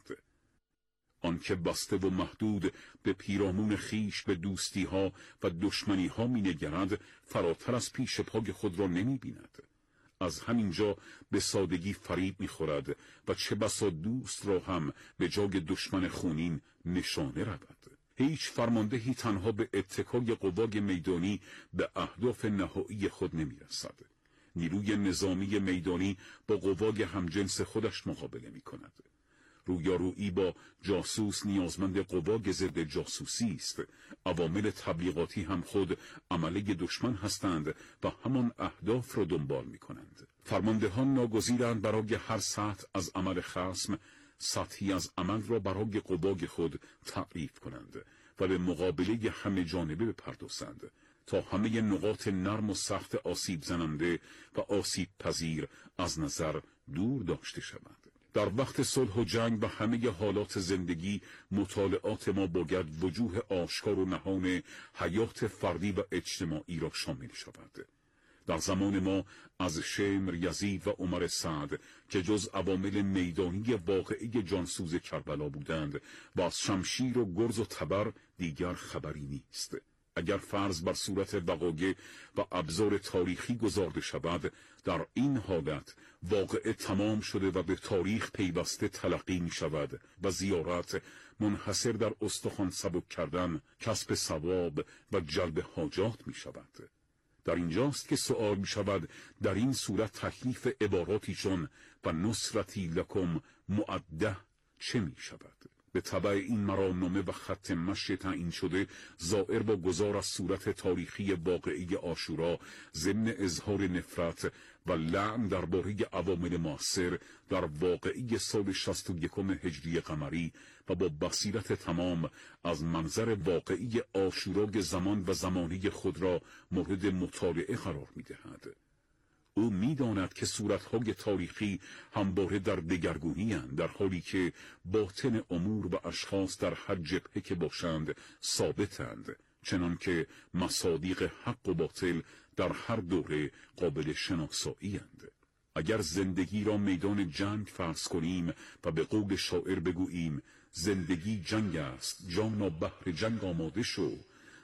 آنکه بسته و محدود به پیرامون خیش به دوستی ها و دشمنی ها می نگرد فراتر از پیش پای خود را نمی بیند. از همینجا به سادگی فریب می خورد و چه بسا دوست را هم به جای دشمن خونین نشانه رود. هیچ فرماندهی تنها به اتکای قوای میدانی به اهداف نهایی خود نمی رسد. نیروی نظامی میدانی با قوای همجنس خودش مقابله می کند. رویارویی با جاسوس نیازمند قوای ضد جاسوسی است. عوامل تبلیغاتی هم خود عمله دشمن هستند و همان اهداف را دنبال می کنند. فرماندهان ناگزیرند برای هر سطح از عمل خصم سطحی از عمل را برای قوای خود تعریف کنند و به مقابله همه جانبه بپردازند تا همه نقاط نرم و سخت آسیب زننده و آسیب پذیر از نظر دور داشته شوند. در وقت صلح و جنگ و همه حالات زندگی مطالعات ما باید وجوه آشکار و نهان حیات فردی و اجتماعی را شامل شود. در زمان ما از شمر، یزید و عمر سعد که جز عوامل میدانی واقعی جانسوز کربلا بودند و از شمشیر و گرز و تبر دیگر خبری نیست. اگر فرض بر صورت وقایع و ابزار تاریخی گذارده شود، در این حالت واقعه تمام شده و به تاریخ پیوسته تلقی می شود و زیارت منحصر در استخوان سبک کردن، کسب ثواب و جلب حاجات می شود. در اینجاست که سؤال می شود در این صورت تکلیف عباراتی چون و نصرتی لکم مؤده چه می شود؟ به تبع این مرامنامه و خط مشی تعیین شده زائر با گذار از صورت تاریخی واقعی عاشورا ضمن اظهار نفرت و لعن درباره عوامل مؤثر در واقعی سال 61 هجری قمری و با بصیرت تمام از منظر واقعی عاشورای زمان و زمانه خود را مورد مطالعه قرار می‌دهد. او می‌داند که صورت‌های تاریخی همواره در دگرگونی اند، در حالی که باطن امور و اشخاص در هر جبهه که باشند ثابتند، چنانکه مصادیق حق و باطل در هر دوره قابل شناسایی اند. اگر زندگی را میدان جنگ فرض کنیم و به قول شاعر بگوییم زندگی جنگ است جانا بهر جنگ آماده شو،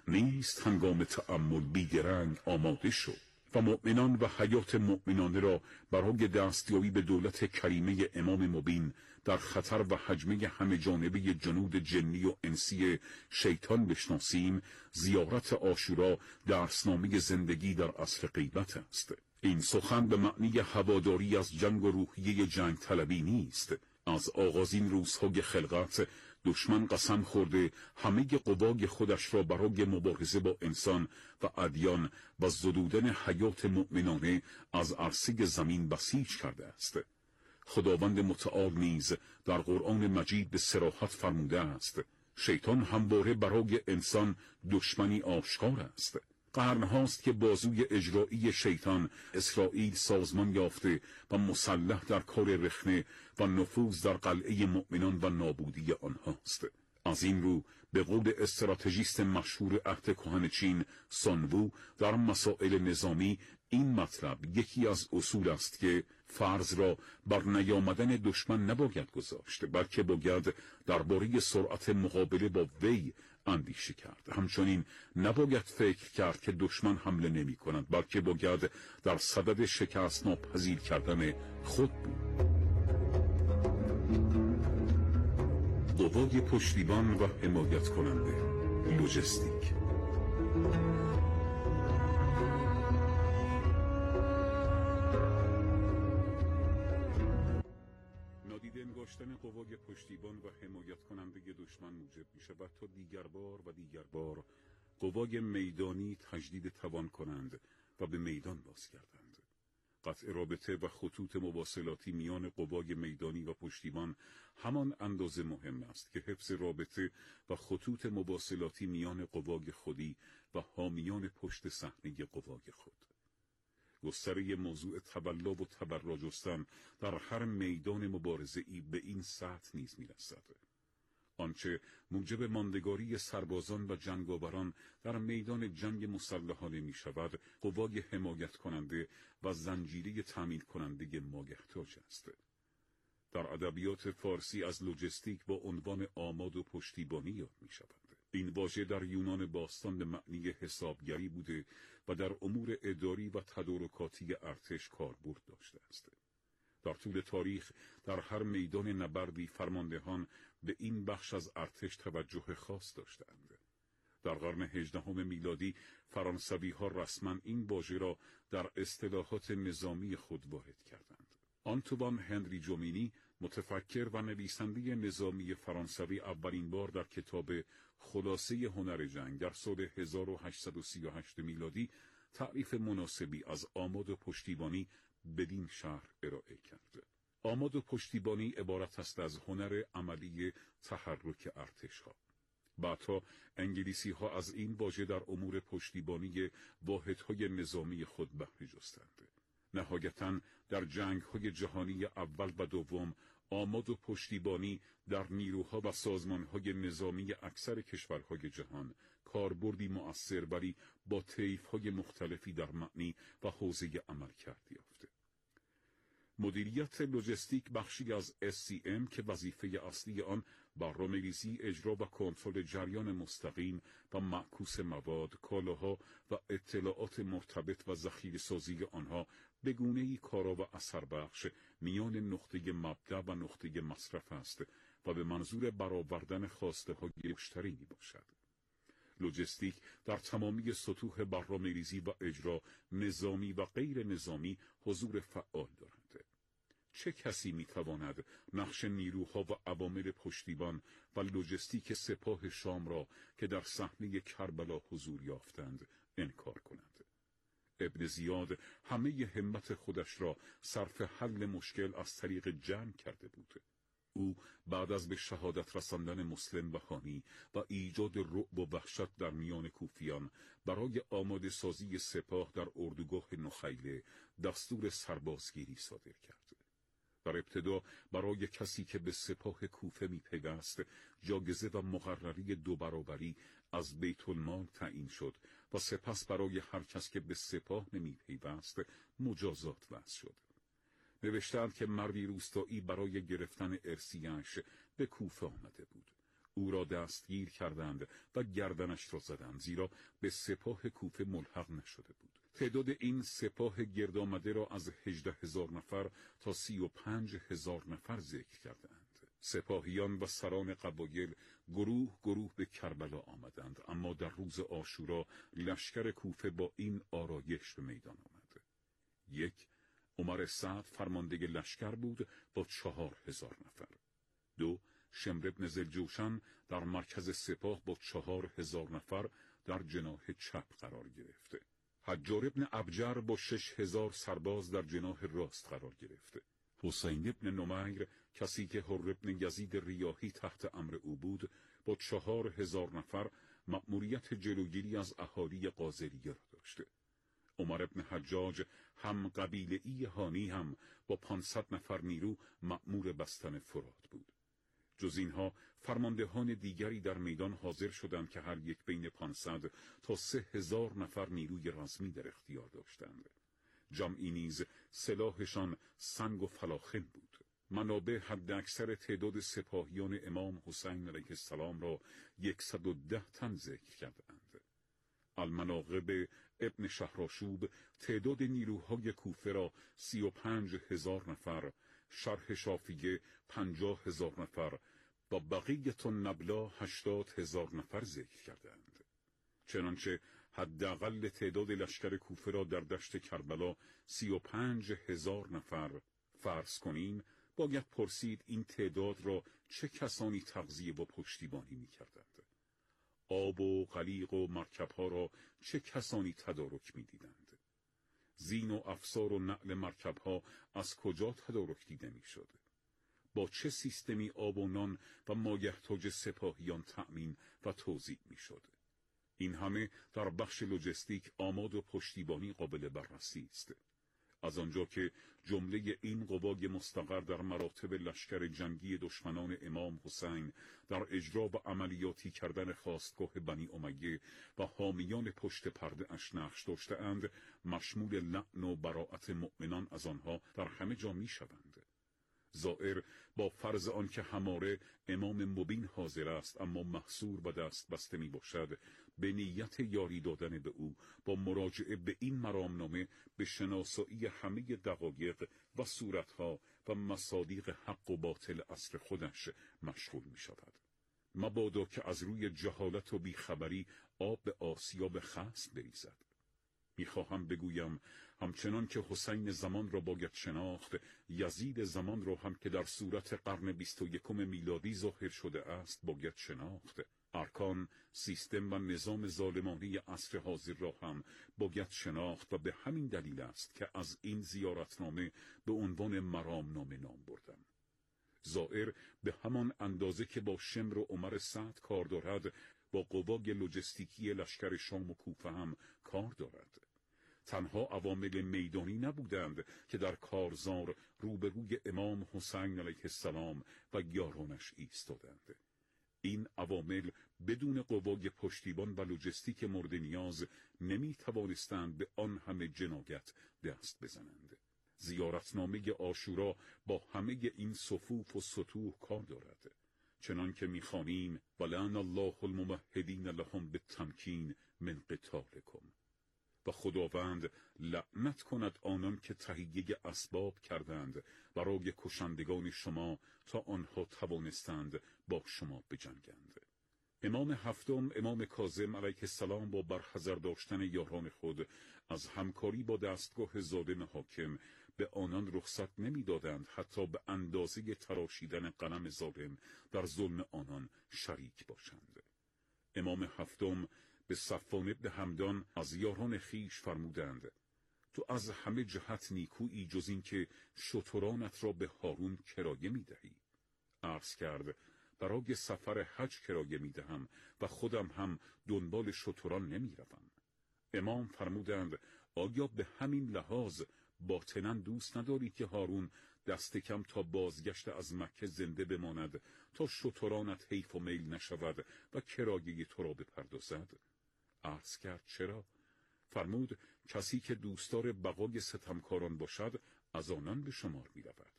نیست هنگام تأمل بیدرنگ آماده شو. و مؤمنان و حیات مؤمنانه را برای دستیابی به دولت کریمه امام مبین در خطر و هجمه همه جانبه جنود جنی و انسی شیطان بشناسیم، زیارت عاشورا درسنامه زندگی در عصر غیبت است. این سخن به معنی هواداری از جنگ و روحیه جنگ طلبی نیست. از آغازین روزهای خلقت دشمن قسم خورده همه قوای خودش را برای مبارزه با انسان و ادیان و زدودن حیات مؤمنانه از عرصه زمین بسیج کرده است. خداوند متعال نیز در قرآن مجید به صراحت فرموده است شیطان همواره برای انسان دشمنی آشکار است. قرنهاست که بازوی اجرایی شیطان اسرائیل سازمان یافته و مسلح در کار رخنه و نفوذ در قلعه مؤمنان و نابودی آنهاست. از این رو به قول استراتژیست مشهور عهد کهن چین سانوو در مسائل نظامی، این مطلب یکی از اصول است که فرض را بر نیامدن دشمن نباید گذاشت، بلکه باید درباره سرعت مقابله با وی اندیشه کرد. همچنین نباید فکر کرد که دشمن حمله نمی کند، بلکه باید در صدد شکست ناپذیر کردن خود بود. قوای پشتیبان و حمایت کننده، لوجستیک. نادیده انگاشتن قوای پشتیبان و حمایت کننده دشمن موجب می شود تا دیگر بار قوای میدانی تجدید توان کنند و به میدان بازگردند. قطع رابطه و خطوط مواصلاتی میان قوای میدانی و پشتیبان همان اندازه مهم است که حفظ رابطه و خطوط مواصلاتی میان قوای خودی و حامیان پشت صحنه قوای خود. گستره موضوع تبلا و تبرا جستن در هر میدان مبارزه‌ای به این سطح نیز می‌رسد. آنچه موجب ماندگاری سربازان و جنگاوران در میدان جنگ مسلحانه می شود، قوای حمایت کننده و زنجیره تامین کننده ماگهتاج است. در ادبیات فارسی از لوجستیک با عنوان آماد و پشتیبانی یاد می شود. این واژه در یونان باستان به معنی حسابگری بوده و در امور اداری و تدارکاتی ارتش کاربرد داشته است. در طول تاریخ در هر میدان نبردی فرماندهان به این بخش از ارتش توجه خاص داشتند. در قرن 18 میلادی فرانسوی‌ها رسما این واژه را در اصطلاحات نظامی خود وارد کردند. آنتوان هنری جومینی، متفکر و نویسنده نظامی فرانسوی، اولین بار در کتاب خلاصه هنر جنگ در سال 1838 میلادی تعریف مناسبی از آماد و پشتیبانی بدین شهر ارائه کرد. آماد و پشتیبانی عبارت است از هنر عملی تحرک ارتش‌ها. بعدها انگلیسی‌ها از این واژه در امور پشتیبانی واحدهای نظامی خود بهره جستند. نهایتاً در جنگ‌های جهانی اول و دوم آماد و پشتیبانی در نیروها و سازمان‌های نظامی اکثر کشورهای جهان کاربردی مؤثر ولی با طیف‌های مختلفی در معنی و حوزه عملکرد یافته. مدیریت لوجستیک بخشی از SCM که وظیفه اصلی آن برنامه‌ریزی، اجرا و کنترل جریان مستقیم و معکوس مواد، کالاها و اطلاعات مرتبط و ذخیره‌سازی آنها به گونه‌ای کارا و اثر بخش میان نقطه مبدأ و نقطه مصرف است و به منظور برآوردن خواسته‌های مشتری میباشد. لوجستیک در تمامی سطوح برنامه‌ریزی و اجرا، نظامی و غیر نظامی، حضور فعال دارد. چه کسی میتواند نقش نیروها و عوامل پشتیبان و لوجستیک سپاه شام را که در صحنه کربلا حضور یافتند انکار کند؟ ابن زیاد همه همت خودش را صرف حل مشکل از طریق جنگ کرده بود. او بعد از به شهادت رساندن مسلم و هانی و ایجاد رعب و وحشت در میان کوفیان برای آماده سازی سپاه در اردوگاه نخیله دستور سربازگیری صادر کرد. در ابتدا برای کسی که به سپاه کوفه می پیوست جایزه و مقرری 2 برابری از بیت المال تعیین شد و سپس برای هر کس که به سپاه نمی پیوست مجازات وضع شد. نوشتند که مردی روستایی برای گرفتن ارثیه‌اش به کوفه آمده بود. او را دستگیر کردند و گردنش را زدند، زیرا به سپاه کوفه ملحق نشده بود. تعداد این سپاه گرد آمده را از 18,000 نفر تا 35,000 نفر ذکر کردند. سپاهیان و سران قبایل گروه گروه به کربلا آمدند، اما در روز عاشورا لشکر کوفه با این آرایش به میدان آمد. 1. عمر سعد فرمانده لشکر بود با 4,000 نفر. 2. شمر ابن ذوالجوشن در مرکز سپاه با 4,000 نفر در جناح چپ قرار گرفته. حجار ابن ابجر با 6,000 سرباز در جناح راست قرار گرفته. حسین ابن نمیر، کسی که حر ابن یزید ریاحی تحت امر او بود، با 4,000 نفر مأموریت جلوگیری از اهالی قاذلیه را داشته. عمر بن حجاج هم قبیله‌ای هانی هم با 500 نفر نیرو مأمور بستن فرات بود. جز اینها فرماندهان دیگری در میدان حاضر شدند که هر یک بین 500 تا 3000 نفر نیروی رزمی در اختیار داشتند. جمعی نیز سلاحشان سنگ و فلاخن بود. منابع حد اکثر تعداد سپاهیان امام حسین علیه السلام را 110 تن ذکر کردند. المناقب ابن شهرآشوب تعداد نیروهای کوفه را 35,000 نفر، شرح شافیه 50,000 نفر و بقیت النبلا 80,000 نفر ذکر کردند. چنانچه حداقل تعداد لشکر کوفه را در دشت کربلا 35,000 نفر فرض کنیم، باید پرسید این تعداد را چه کسانی تغذیه و پشتیبانی می کردند؟ آب و قلیق و مرکبها را چه کسانی تدارک می دیدند؟ زین و افسار و نقل مرکبها از کجا تدارک دیده می شد؟ با چه سیستمی آب و نان و مایحتاج سپاهیان تأمین و توزیع می شد؟ این همه در بخش لوجستیک آماد و پشتیبانی قابل بررسی است. از آنجا که جمله این قوای مستقر در مراتب لشکر جنگی دشمنان امام حسین در اجرا و عملیاتی کردن خواستگاه بنی امیه و حامیان پشت پرده اش نقش داشته‌اند، مشمول لعن و براءت مؤمنان از آنها در همه جا می شوند. زائر با فرض آن که هماره امام مبین حاضر است اما محصور و دست بسته می باشد، به نیت یاری دادن به او با مراجعه به این مرامنامه به شناسایی همه دقایق و صورتها و مصادیق حق و باطل عصر خودش مشغول می شود. مبادا که از روی جهالت و بیخبری آب به آسیاب خصم بریزد. میخواهم بگویم همچنان که حسین زمان را باید شناخت، یزید زمان را هم که در صورت قرن 21 میلادی ظاهر شده است باید شناخت. ارکان، سیستم و نظام ظالمانه عصر حاضر را هم باید شناخت و به همین دلیل است که از این زیارتنامه به عنوان مرامنامه نام بردم. زائر به همان اندازه که با شمر و عمر سعد کار دارد، با قوای لوجستیکی لشکر شام و کوفه هم کار دارد. تنها عوامل میدانی نبودند که در کارزار روبروی امام حسین علیه السلام و یارانش ایستادند. این عوامل بدون قوای پشتیبان و لوجستیک مورد نیاز نمی توانستند به آن همه جنایت دست بزنند. زیارتنامه عاشورا با همه این صفوف و سطوح کار دارد. چنان که می‌خوانیم ولعن الله الممهدین لهم بالتمکین من قتالکم، و خداوند لعنت کند آنان که تهیه اسباب کردند برای کشندگان شما تا آنها توانستند با شما بجنگند. امام هفتم، امام کاظم علیه السلام، با برحذر داشتن یاران خود از همکاری با دستگاه ظالم حاکم به آنان رخصت نمی‌دادند حتی به اندازه تراشیدن قلم ظالم در ظلم آنان شریک باشند. امام هفتم به صفوان بن همدان از یاران خیش فرمودند تو از همه جهت نیکویی جز این که شترانت را به هارون کرایه می‌دهی. عرض کرد برای سفر حج کرایه می‌دهم و خودم هم دنبال شتران نمی‌روم. امام فرمودند آیا به همین لحاظ باطناً دوست نداری که هارون دست کم تا بازگشت از مکه زنده بماند تا شترانت حیف و میل نشود و کرایه تو را بپردازد؟ عرض کرد چرا؟ فرمود کسی که دوستدار بقای ستمکاران باشد از آنان به شمار می رود.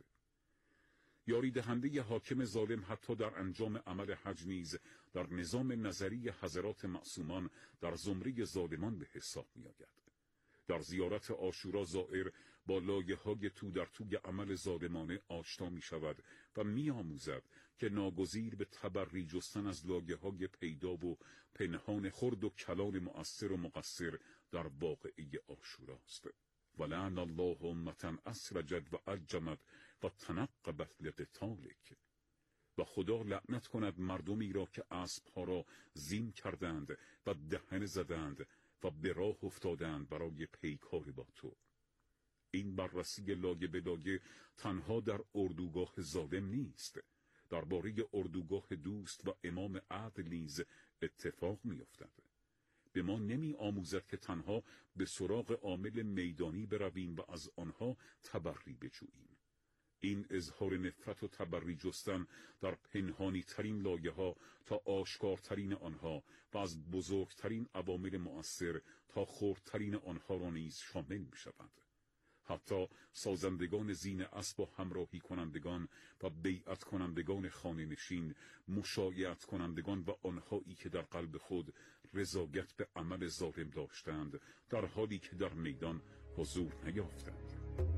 یاری دهنده حاکم ظالم حتی در انجام عمل حج نیز در نظام نظری حضرات معصومان در زمره ظالمان به حساب می آید. در زیارت عاشورا زائر با لایه‌های تو در توی عمل ظالمانه آشنا می شود و می آموزد که ناگزیر به تبری جستن از لایه‌های پیدا و پنهان خرد و کلان مؤثر و مقصر در واقعه عاشورا است. ولعن الله امة اسرجت و اجمت و تنقبت لقتالک، و خدا لعنت کند مردمی را که اسبها را زین کردند و دهنه زدند و به راه افتادند برای پیکار با تو. این بررسی لایه به لایه تنها در اردوگاه ظالم نیست، درباره اردوگاه دوست و امام عدل نیز اتفاق می‌افتد. به ما نمی آموزد که تنها به سراغ عامل میدانی برویم و از آنها تبری بجوییم. این اظهار نفرت و تبری جستن در پنهانی ترین لایه ها تا آشکارترین آنها و از بزرگترین عوامل مؤثر تا خردترین آنها را نیز شامل می شود. حتی سازندگان زین اسب و همراهی کنندگان و بیعت کنندگان خانه نشین، مشایعت کنندگان و آنهایی که در قلب خود رضایت به عمل ظالم داشتند، در حالی که در میدان حضور نیافتند.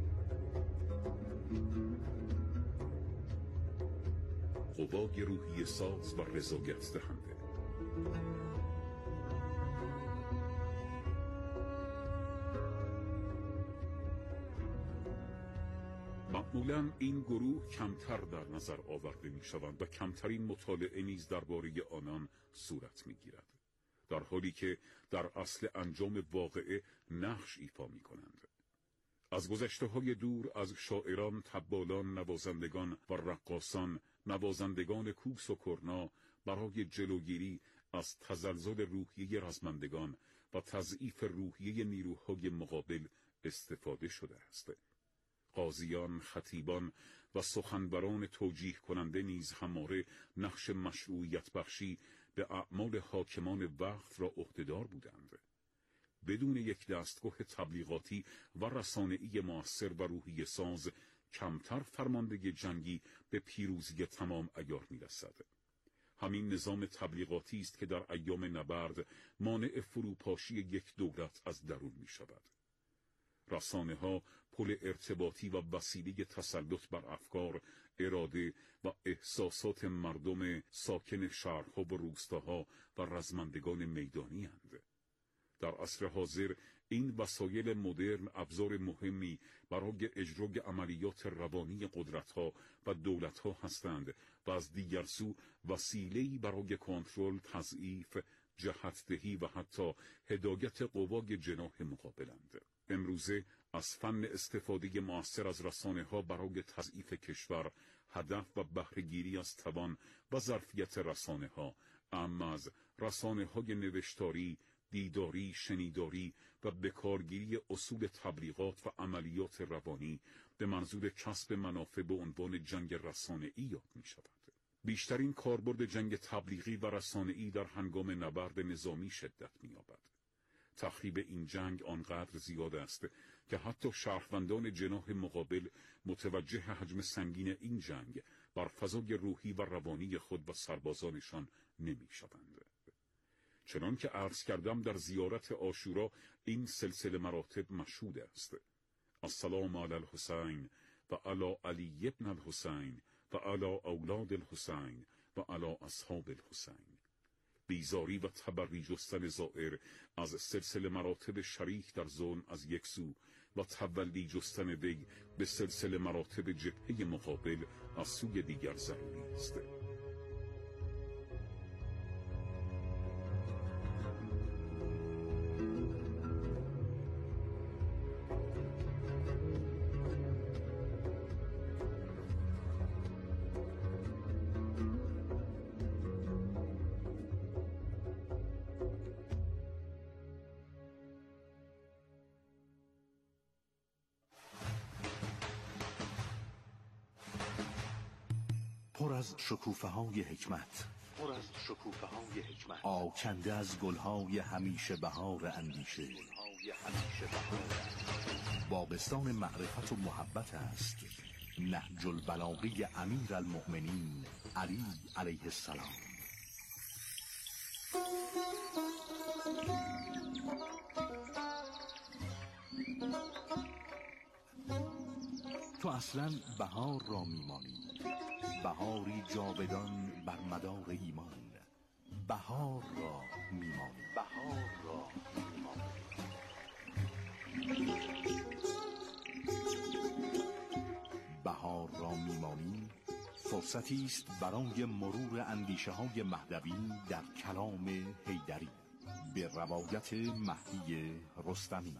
قوای روحی ساز و رضایت دهنده. معمولاً این گروه کمتر در نظر آورده می شوند و کمترین مطالعه نیز درباره آنان صورت می گیرد، در حالی که در اصل انجام واقعه نقش ایفا می کنند. از گذشته‌های دور از شاعران، طبالان، نوازندگان و رقاصان، نوازندگان کوس و کرنا برای جلوگیری از تزلزل روحیه رزمندگان و تضعیف روحیه نیروهای مقابل استفاده شده است. قاضیان، خطیبان و سخنوران توجیه کننده نیز همواره نقش مشروعیت بخشی به اعمال حاکمان وقت را عهده‌دار بودند. بدون یک دستگاه تبلیغاتی و رسانه‌ای مؤثر و روحیه ساز، کمتر فرمانده جنگی به پیروزی تمام عیار می‌رسد. همین نظام تبلیغاتی است که در ایام نبرد مانع فروپاشی یک دولت از درون می‌شود. رسانه‌ها پل ارتباطی و وسیله تسلط بر افکار، اراده و احساسات مردم ساکن شهرها و روستاها و رزمندگان میدانی اند. در عصر حاضر این وسایل مدرن ابزار مهمی برای اجرای عملیات روانی قدرت‌ها و دولت‌ها هستند و از دیگر سو وسیله‌ای برای کنترل، تضعیف، جهت‌دهی و حتی هدایت قوای جناح مقابلند. امروزه از فن استفاده مؤثر از رسانه‌ها برای تضعیف کشور، هدف و بهره‌گیری از توان و ظرفیت رسانه‌ها، اما از رسانه‌های نوشتاری، دیداری، شنیداری و بکارگیری اصول تبلیغات و عملیات روانی به منظور کسب منافع به عنوان جنگ رسانه‌ای یاد می‌شود. بیشترین کاربرد جنگ تبلیغی و رسانه‌ای در هنگام نبرد نظامی شدت می‌یابد. تخریب این جنگ آنقدر زیاد است که حتی شهروندان جناح مقابل متوجه حجم سنگین این جنگ بر فضای روحی و روانی خود و سربازانشان نمی‌شوند. چنان که عرض کردم در زیارت عاشورا این سلسله مراتب مشهود است. السلام علی الحسین و علی علی ابن الحسین و علی اولاد الحسین و علی اصحاب الحسین. بیزاری و تبری جستن زائر از سلسله مراتب شریک در ظلم از یک سو و تولی جستن وی به سلسله مراتب جبهه مقابل از سوی دیگر ضروری است. پر از شکوفه‌های حکمت، آکنده از گل‌های همیشه بهار اندیشه. باغستان معرفت و محبت است نهج البلاغه امیر المؤمنین علی علیه السلام. تو اصلا بهار را میمانی، بهاری جاودان بر مدار ایمان. بهار را میمانی. بهار را میمانی فرصتی است برای مرور اندیشه های مهدوی در کلام حیدری به روایت مهدی رستمی.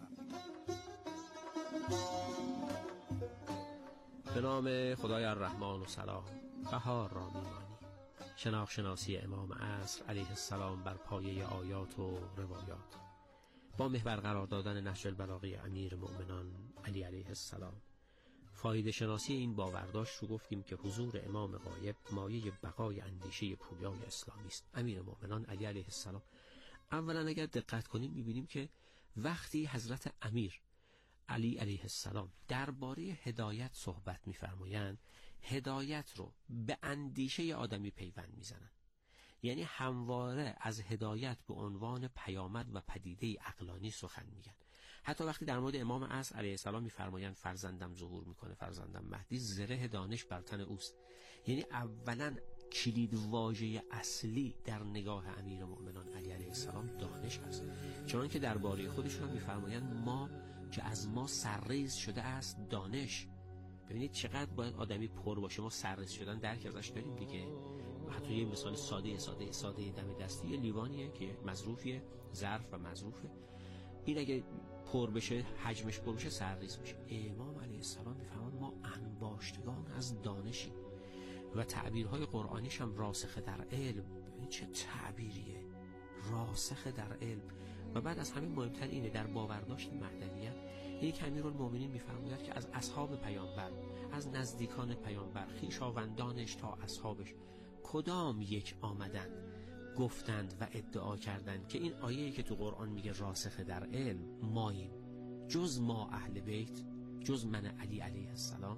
به نام خدای الرحمن و سلام. بهار را میمانی. شناختی امام عصر علیه السلام بر پایه آیات و روایات، با محور قرار دادن نهج البلاغه امیر مؤمنان علی علیه السلام. فایده شناسی این باورداشت رو گفتیم که حضور امام غایب مایه بقای اندیشه پویای اسلامی است، امیر مؤمنان علی علیه السلام. اولا اگر دقت کنیم می‌بینیم که وقتی حضرت امیر علی علیه السلام درباره هدایت صحبت می‌فرمایند، هدایت رو به اندیشه آدمی پیوند می‌زنند. یعنی همواره از هدایت به عنوان پیامد و پدیده عقلانی سخن میگن. حتی وقتی در مورد امام عصر علیه السلام میفرمایند فرزندم ظهور میکنه، فرزندم مهدی، زره دانش بر تن اوست. یعنی اولا کلید واژه اصلی در نگاه امیر مؤمنان علی علیه السلام دانش است، چنانکه درباره خودشون هم میفرمایند ما که از ما سرریز شده است دانش. ببینید چقدر باید آدمی پر باشه، ما سرریز شدن درک ازش داریم دیگه. حتی یه مثال ساده دم دستی، یه لیوانیه که مظروفیه، ظرف و مظروفه، این اگه پر بشه، حجمش پر بشه، سرریز میشه. امام علیه السلام میفهمن ما انباشتگان از دانشی و تعبیرهای قرآنیش هم راسخ در علم. ببین چه تعبیریه، راسخ در علم. و بعد از همه مهمتر اینه در باورداشت مهدویت، یعنی که امیرالمومنین میفرماید که از اصحاب پیامبر، از نزدیکان پیامبر، خویشاوندانش تا اصحابش، کدام یک آمدند گفتند و ادعا کردند که این آیه‌ای که تو قرآن میگه راسخ در علم ماییم، جز ما اهل بیت، جز من علی علیه السلام.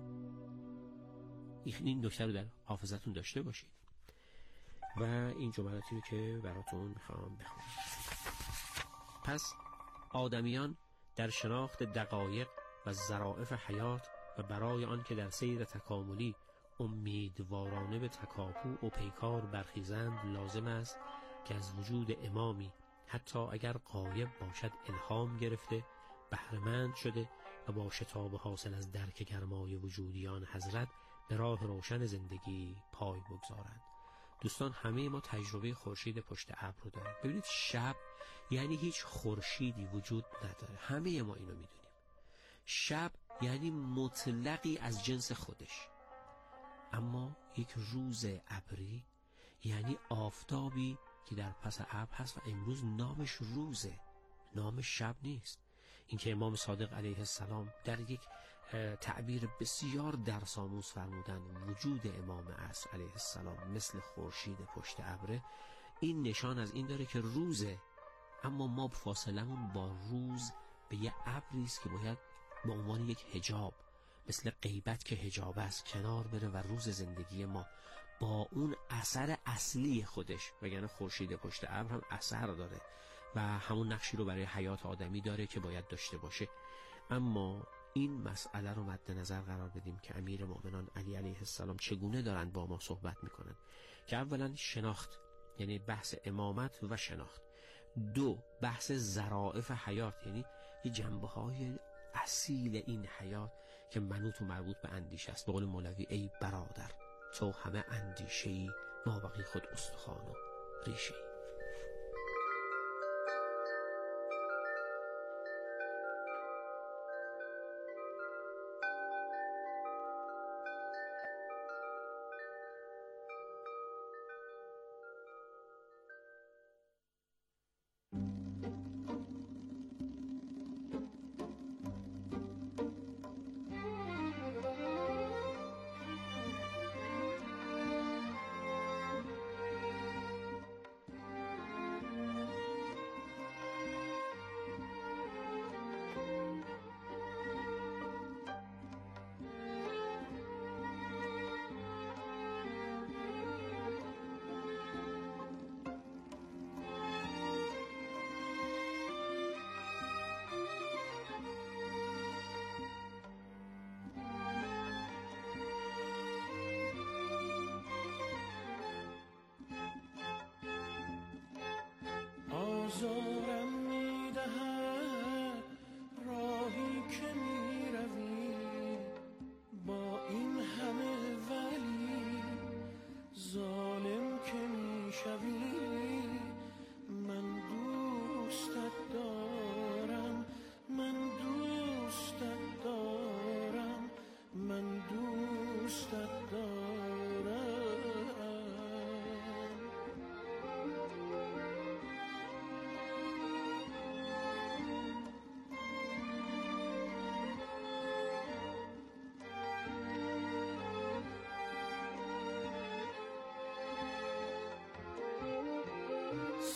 این نکته رو در حافظتون داشته باشید. و این جملاتی رو که براتون میخوام بخونم. پس آدمیان در شناخت دقایق و ظرافت حیات و برای آن که در سیر تکاملی امیدوارانه به تکاپو و پیکار برخیزند، لازم است که از وجود امامی حتی اگر غایب باشد الهام گرفته، بهره‌مند شده و با شتاب حاصل از درک گرمای وجودیان حضرت به راه روشن زندگی پای بگذارند. دوستان همه ما تجربه خورشید پشت ابر رو داریم. ببینید شب یعنی هیچ خورشیدی وجود نداره، همه ما اینو میدونیم. شب یعنی مطلقی از جنس خودش. اما یک روز ابری یعنی آفتابی که در پس ابر هست و امروز نامش روزه، نام شب نیست. اینکه امام صادق علیه السلام در یک تعبیر بسیار درس‌آموز فرمودن وجود امام عصر علیه السلام مثل خورشید پشت ابره، این نشان از این داره که روزه، اما ما فاصلمون با روز به یه ابری است که باید به عنوان یک حجاب، مثل غیبت که حجاب است، کنار بره و روز زندگی ما با اون اثر اصلی خودش، وگرنه خورشید پشت ابر هم اثر داره و همون نقشی رو برای حیات آدمی داره که باید داشته باشه. اما این مسئله رو مد نظر قرار بدیم که امیر مؤمنان علی علیه السلام چگونه دارند با ما صحبت میکنن، که اولا شناخت، یعنی بحث امامت و شناخت. دو، بحث ظرافت حیات، یعنی یه جنبه‌های اصیل این حیات که منوط و مربوط به اندیشه است. به قول مولوی ای برادر تو همه اندیشه‌ای، ما بقی خود استخوان و ریشه‌ای.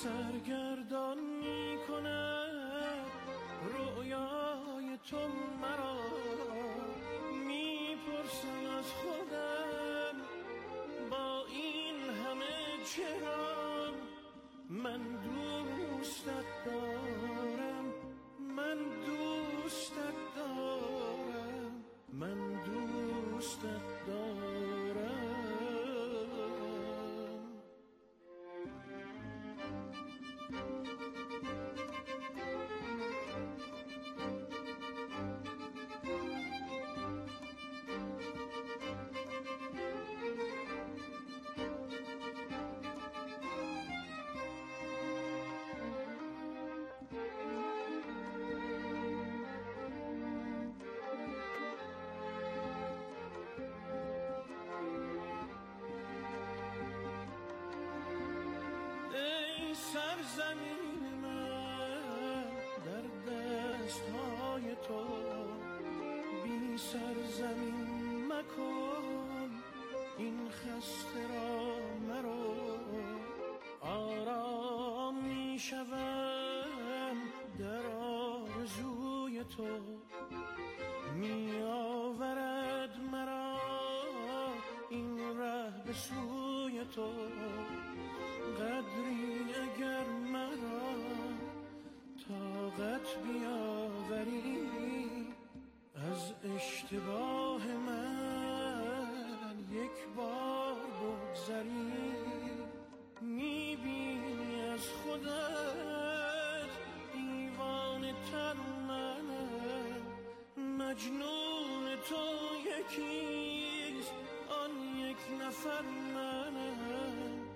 سرگردان می کند رویای تو مرا. می پرسم از خودم با این همه چرا من دوستت دارم، من دوستت دارم، من دوستت دارم. سرزمین من در دستهای تو، بی سرزمین مکن این خسته را مرو. آرام می شوم در آرزوی تو، می آورد مرا این ره به سوی تو. قدری اگر مرا طاقت بیاوری، از اشتباه من یک بار بگذری. میبینی از خودت دیوانه تر منم، مجنون تو یکیست آن یک نفر منم.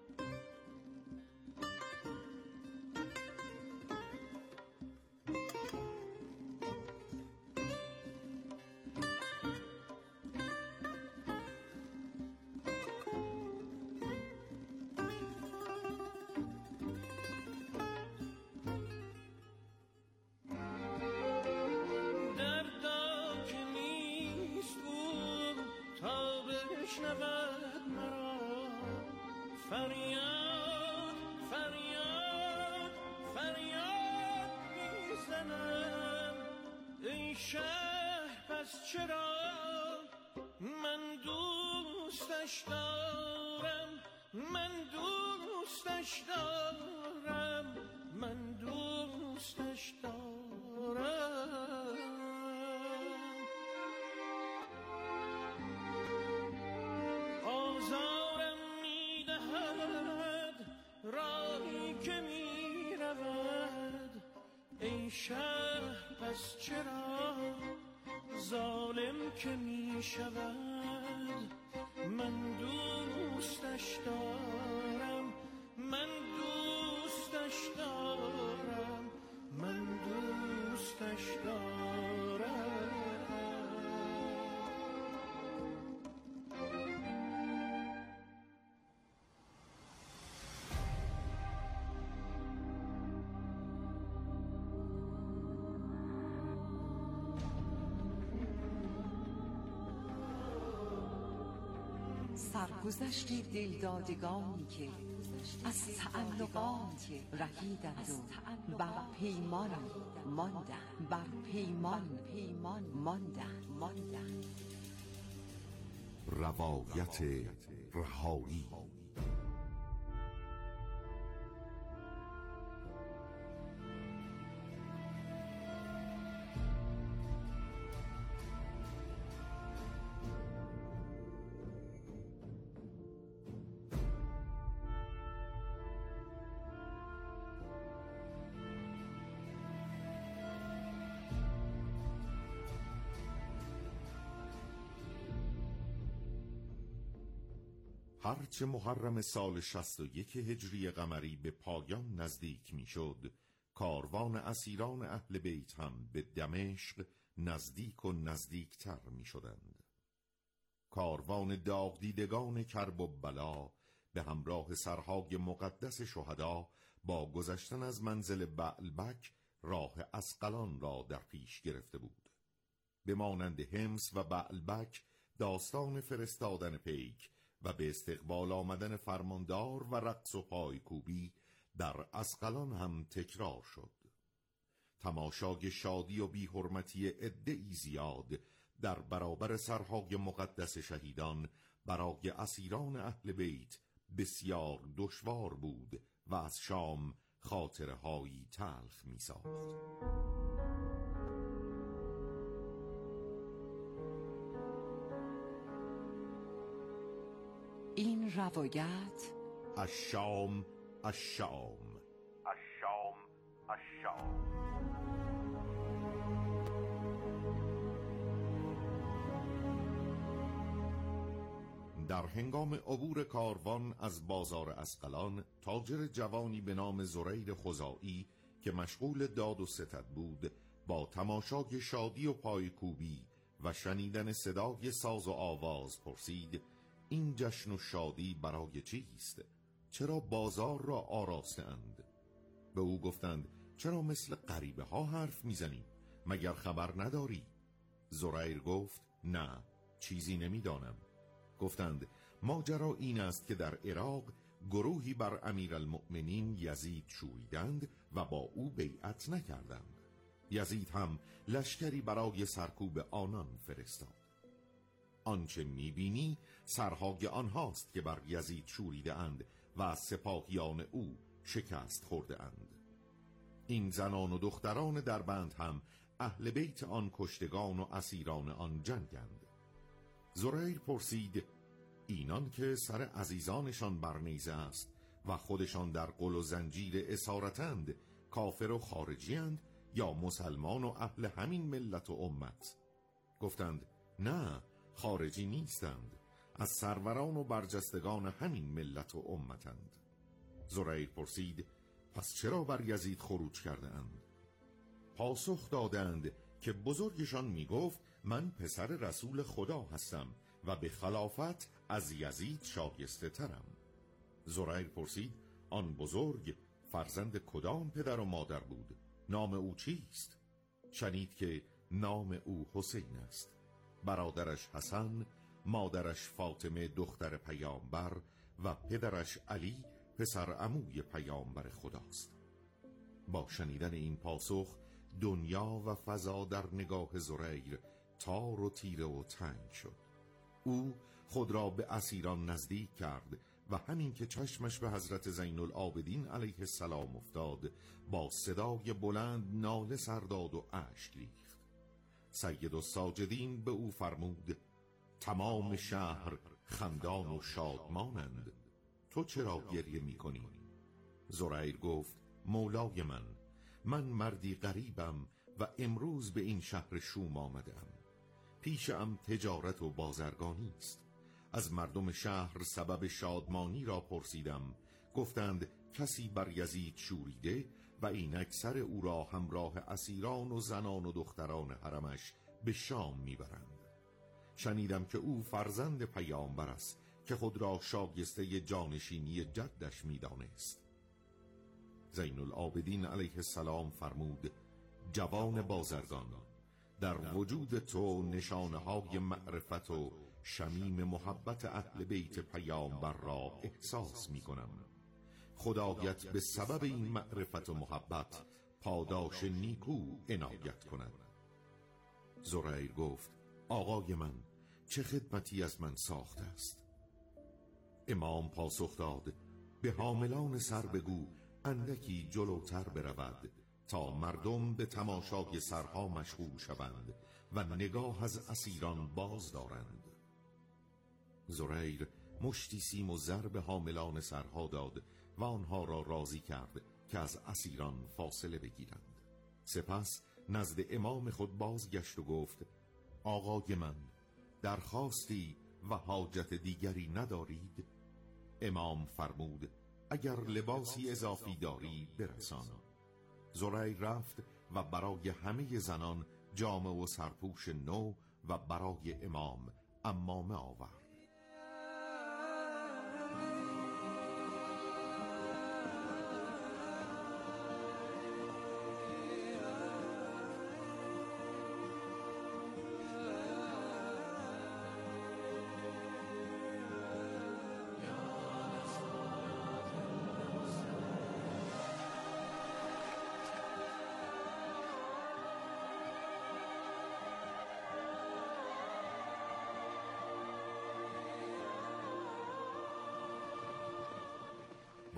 فریاد فریاد فریاد میزنم، ای شهر پس چرا من دوستش دارم، من دوستش دارم، من دوستش دارم. راهی که می رود ای شهر پس چرا ظالم که می شود. من دوستش دارم، من دوستش دارم، من دوستش دارم. سرگذشت دلدادگانی که از تعلقات رهیدند و بر پیمان ماندند، بر پیمان ماندند. روایت رهایی. هرچه محرم سال 61 هجری قمری به پایان نزدیک می شد، کاروان اسیران اهل بیت هم به دمشق نزدیک و نزدیکتر می شدند. کاروان داغدیدگان کرب و بلا به همراه سرهای مقدس شهدا با گذشتن از منزل بعلبک راه اسقلان را در پیش گرفته بود. به مانند حمص و بعلبک داستان فرستادن پیک و به استقبال آمدن فرماندار و رقص و پایکوبی در اسقلان هم تکرار شد. تماشای شادی و بی‌حرمتی عده‌ای زیاد در برابر سرهای مقدس شهیدان برای اسیران اهل بیت بسیار دشوار بود و از شام خاطرهایی تلخ می‌ساخت. این روایت الشام در هنگام عبور کاروان از بازار اسقلان، تاجر جوانی به نام زریر خزاعی که مشغول داد و ستد بود، با تماشای شادی و پایکوبی و شنیدن صدای ساز و آواز پرسید: این جشن و شادی برای چیست؟ چرا بازار را آراستند؟ به او گفتند: چرا مثل غریبه ها حرف میزنی؟ مگر خبر نداری؟ زریر گفت: نه، چیزی نمیدانم. گفتند: ماجرا این است که در عراق گروهی بر امیرالمؤمنین یزید شوریدند و با او بیعت نکردند. یزید هم لشکری برای سرکوب آنان فرستاد. آنچه میبینی سرهای آنهاست که بر یزید شوریده اند و از سپاهیان او شکست خورده اند. این زنان و دختران دربند هم اهل بیت آن کشتگان و اسیران آن جنگند. زریر پرسید: اینان که سر عزیزانشان بر نیزه است و خودشان در قل و زنجیر اسارتند، کافر و خارجی اند یا مسلمان و اهل همین ملت و امت؟ گفتند: نه، خارجی نیستند، از سروران و برجستگان همین ملت و امتند. زریر پرسید: پس چرا بر یزید خروج کرده اند؟ پاسخ دادند که بزرگشان می گفت: من پسر رسول خدا هستم و به خلافت از یزید شایسته ترم. زریر پرسید: آن بزرگ فرزند کدام پدر و مادر بود؟ نام او چیست؟ شنید که نام او حسین است. برادرش حسن، مادرش فاطمه دختر پیامبر و پدرش علی پسر عموی پیامبر خداست. با شنیدن این پاسخ دنیا و فضا در نگاه زریر تار و تیره و تنگ شد. او خود را به اسیران نزدیک کرد و همین که چشمش به حضرت زین العابدین علیه السلام افتاد، با صدای بلند ناله سر داد و اشک ریخت. سید الساجدین به او فرمود: تمام شهر خندان و شادمانند، تو چرا گریه می کنی؟ زریر گفت: مولای من مردی غریبم و امروز به این شهر شوم آمدم. پیشم تجارت و بازرگانی است. از مردم شهر سبب شادمانی را پرسیدم. گفتند کسی بر یزید شوریده و این اکثر او را همراه اسیران و زنان و دختران حرمش به شام میبرند. شنیدم که او فرزند پیامبر است که خود را شایسته جانشینی جدش میدانست. زین العابدین علیه السلام فرمود: جوان بازرگان، در وجود تو نشانه های معرفت و شمیم محبت اهل بیت پیامبر را احساس می کنم. خدایت به سبب این معرفت و محبت پاداش نیکو عنایت کند. زریر گفت: آقای من چه خدمتی از من ساخته است؟ امام پاسخ داد: به حاملان سر بگو اندکی جلوتر برود تا مردم به تماشای سرها مشغول شوند و نگاه از اسیران باز دارند. زریر مشتی سیم و زر به حاملان سرها داد و آنها را راضی کرد که از اسیران فاصله بگیرند. سپس نزد امام خود بازگشت و گفت: آقای من درخواستی و حاجت دیگری ندارید؟ امام فرمود: اگر لباسی اضافی داری برسان. زریر رفت و برای همه زنان جامه و سرپوش نو و برای امام عمامه آورد.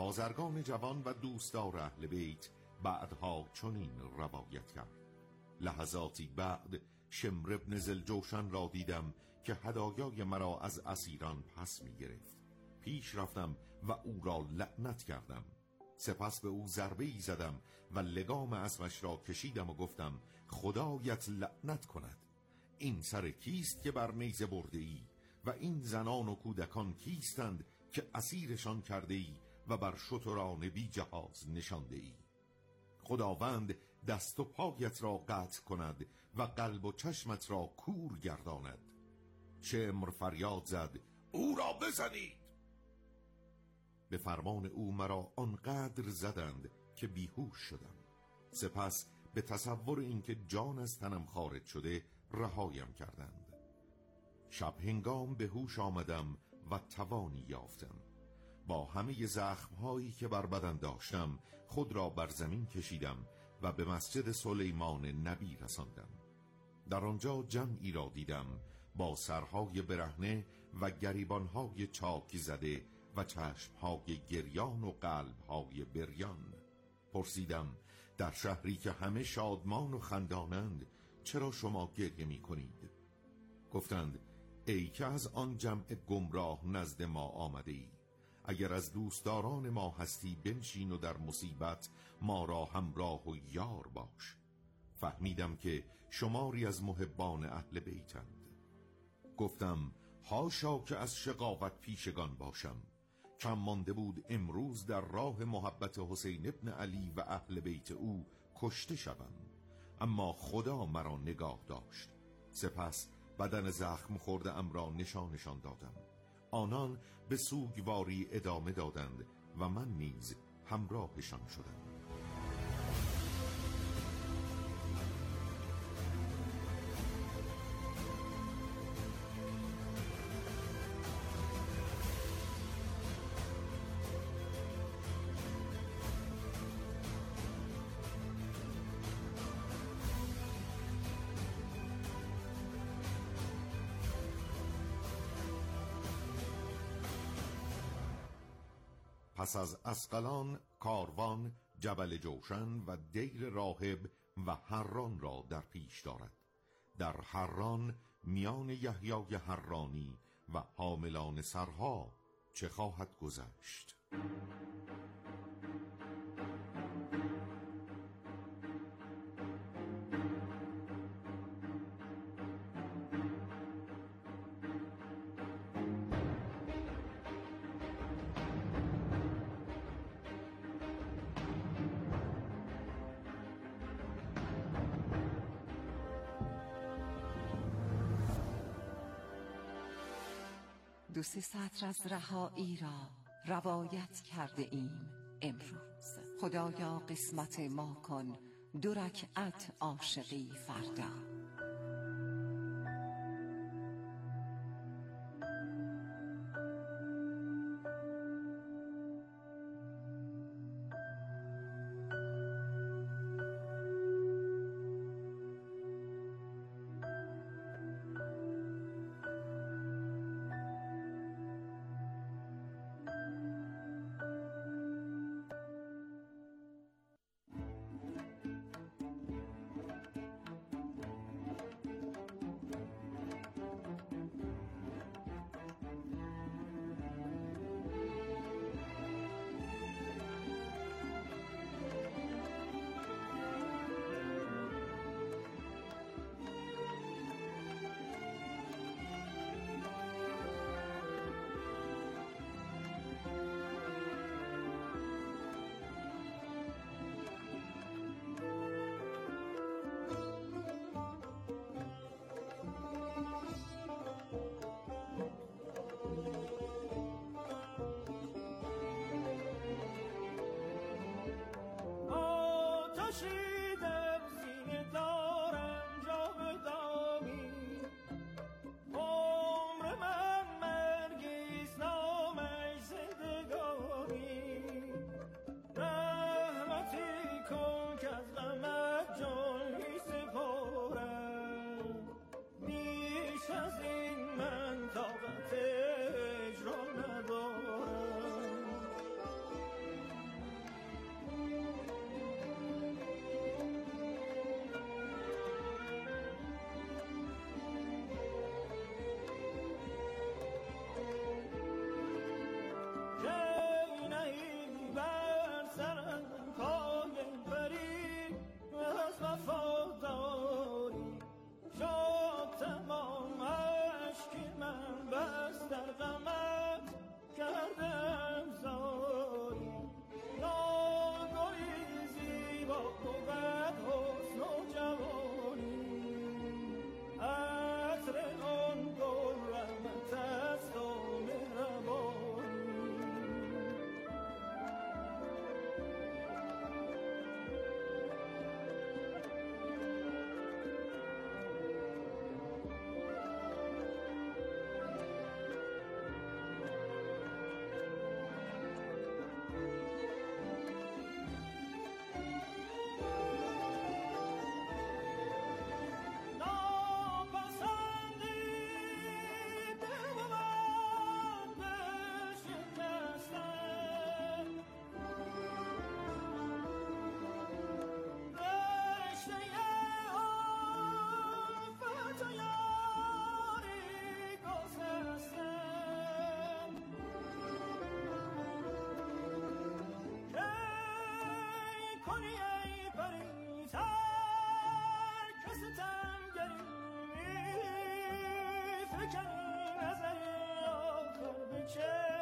بازرگان جوان و دوستدار اهل بیت بعدها چنین روایت کرد: لحظاتی بعد شمر ابن ذوالجوشن را دیدم که هدایای مرا از اسیران پس می گرفت. پیش رفتم و او را لعنت کردم. سپس به او ضربه‌ای زدم و لگام اسبش را کشیدم و گفتم: خدایت لعنت کند. این سر کیست که بر نیزه برده ای؟ و این زنان و کودکان کیستند که اسیرشان کرده ای و بر شتران بی جهاز نشانده ای؟ خداوند دست و پایت را قطع کند و قلب و چشمت را کور گرداند. شمر فریاد زد: او را بزنید! به فرمان او مرا آنقدر زدند که بیهوش شدم. سپس به تصور اینکه جان از تنم خارج شده رهایم کردند. شب هنگام به هوش آمدم و توانی یافتم. با همه زخم‌هایی که بر بدن داشتم خود را بر زمین کشیدم و به مسجد سلیمان نبی رساندم. در آنجا جمعی را دیدم با سرهای برهنه و گریبانهای چاک زده و چشمهای گریان و قلبهای بریان. پرسیدم: در شهری که همه شادمان و خندانند چرا شما گریه می کنید؟ گفتند: ای که از آن جمع گمراه نزد ما آمده ای، اگر از دوستداران ما هستی بنشین و در مصیبت ما را همراه و یار باش. فهمیدم که شماری از محبان اهل بیتند. گفتم: حاشا که از شقاوت پیشگان باشم. کم مانده بود امروز در راه محبت حسین ابن علی و اهل بیت او کشته شوم، اما خدا مرا نگاه داشت. سپس بدن زخم خورده ام را نشانشان دادم. آنان به سوگواری ادامه دادند و من نیز همراهشان شدم. پس از اسقلان کاروان جبل جوشن و دیر راهب و حران را در پیش دارد. در حران میان یحیای حرانی و حاملان سرها چه خواهد گذشت؟ دو سه سطر از رهایی را روایت کرده ایم امروز. خدایا قسمت ما کن 2 رکعت عاشقی فردا.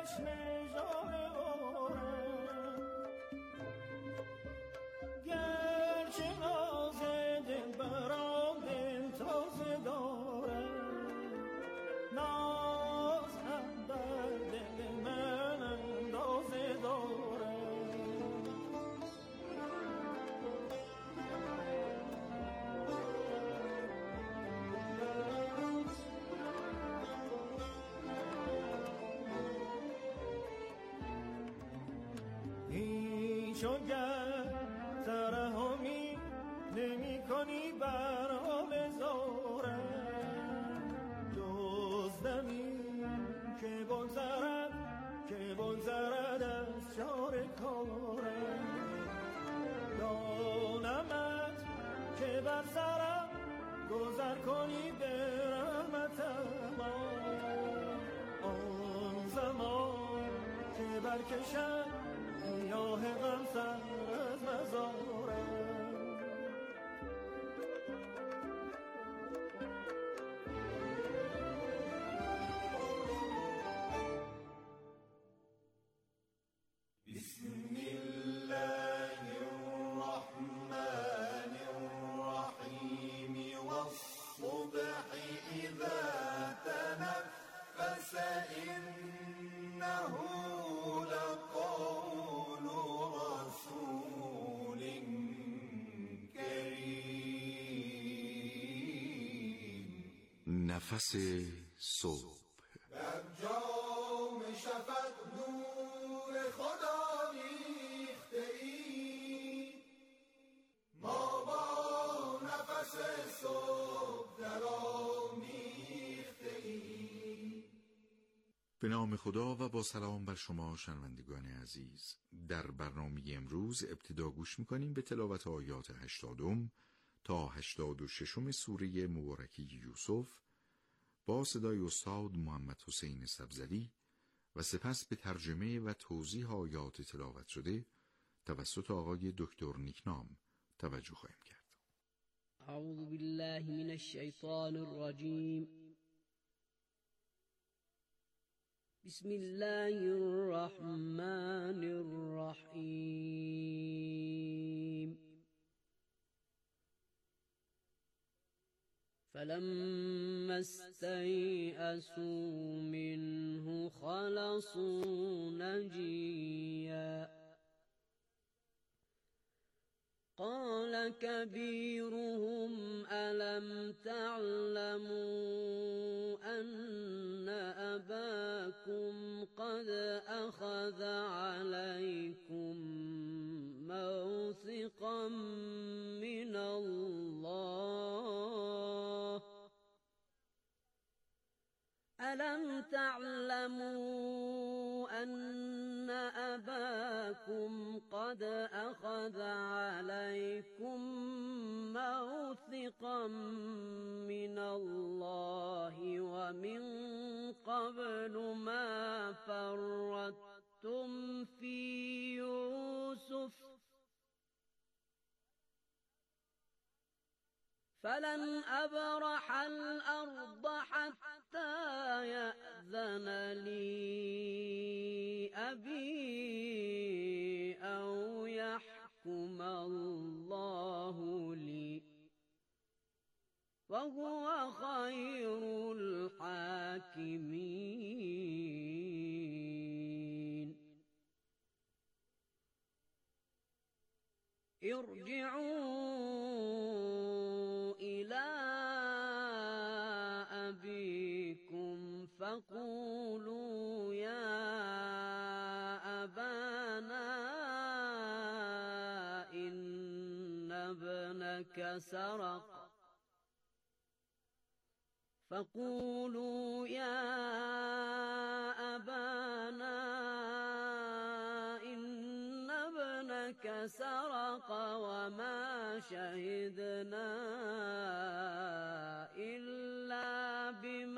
چون گر ترحمی نمی کنی بر حال زاره دزدمی که بگذرد از چار کاره دانمت که بر سرم گذر کنی به رحمتم آن زمان که برکشم یاه غم سر از مزارم بسم الله الرحمن الرحیم والصبح اذا تنفس انه لقول رسول کریم. نفس صبح در جام شفق نور خدا ریخته ای ما با نفس صبح درآمیخته ای. به نام خدا و با سلام بر شما شنوندگان عزیز. در برنامه امروز ابتدا گوش می‌کنیم به تلاوت آیات 80 تا 86 سوره مبارکه یوسف با صدای استاد محمد حسین سبزلی و سپس به ترجمه و توضیح آیات تلاوت شده توسط آقای دکتر نیکنام توجه خواهیم کرد. اعوذ بالله من الشیطان الرجیم. بسم الله الرحمن الرحیم. فلما استيئسوا منه خلصوا نجيا قال كبيرهم ألم تعلموا أن أباكم قد أخذ عليكم موثقا من الله ألم تعلموا أن أباكم قد أخذ عليكم موثقا من الله ومن قبل ما فرطتم في يوسف فلن أبرح الأرض حتى يأذن لي أبي أو يحكم الله لي وهو خير الحاكمين. ارجعوا إلى أبيكم فقولوا يا أبانا إن ابنك سرق فقولوا يا أبانا إن ابنك سرق وما شهدنا إلا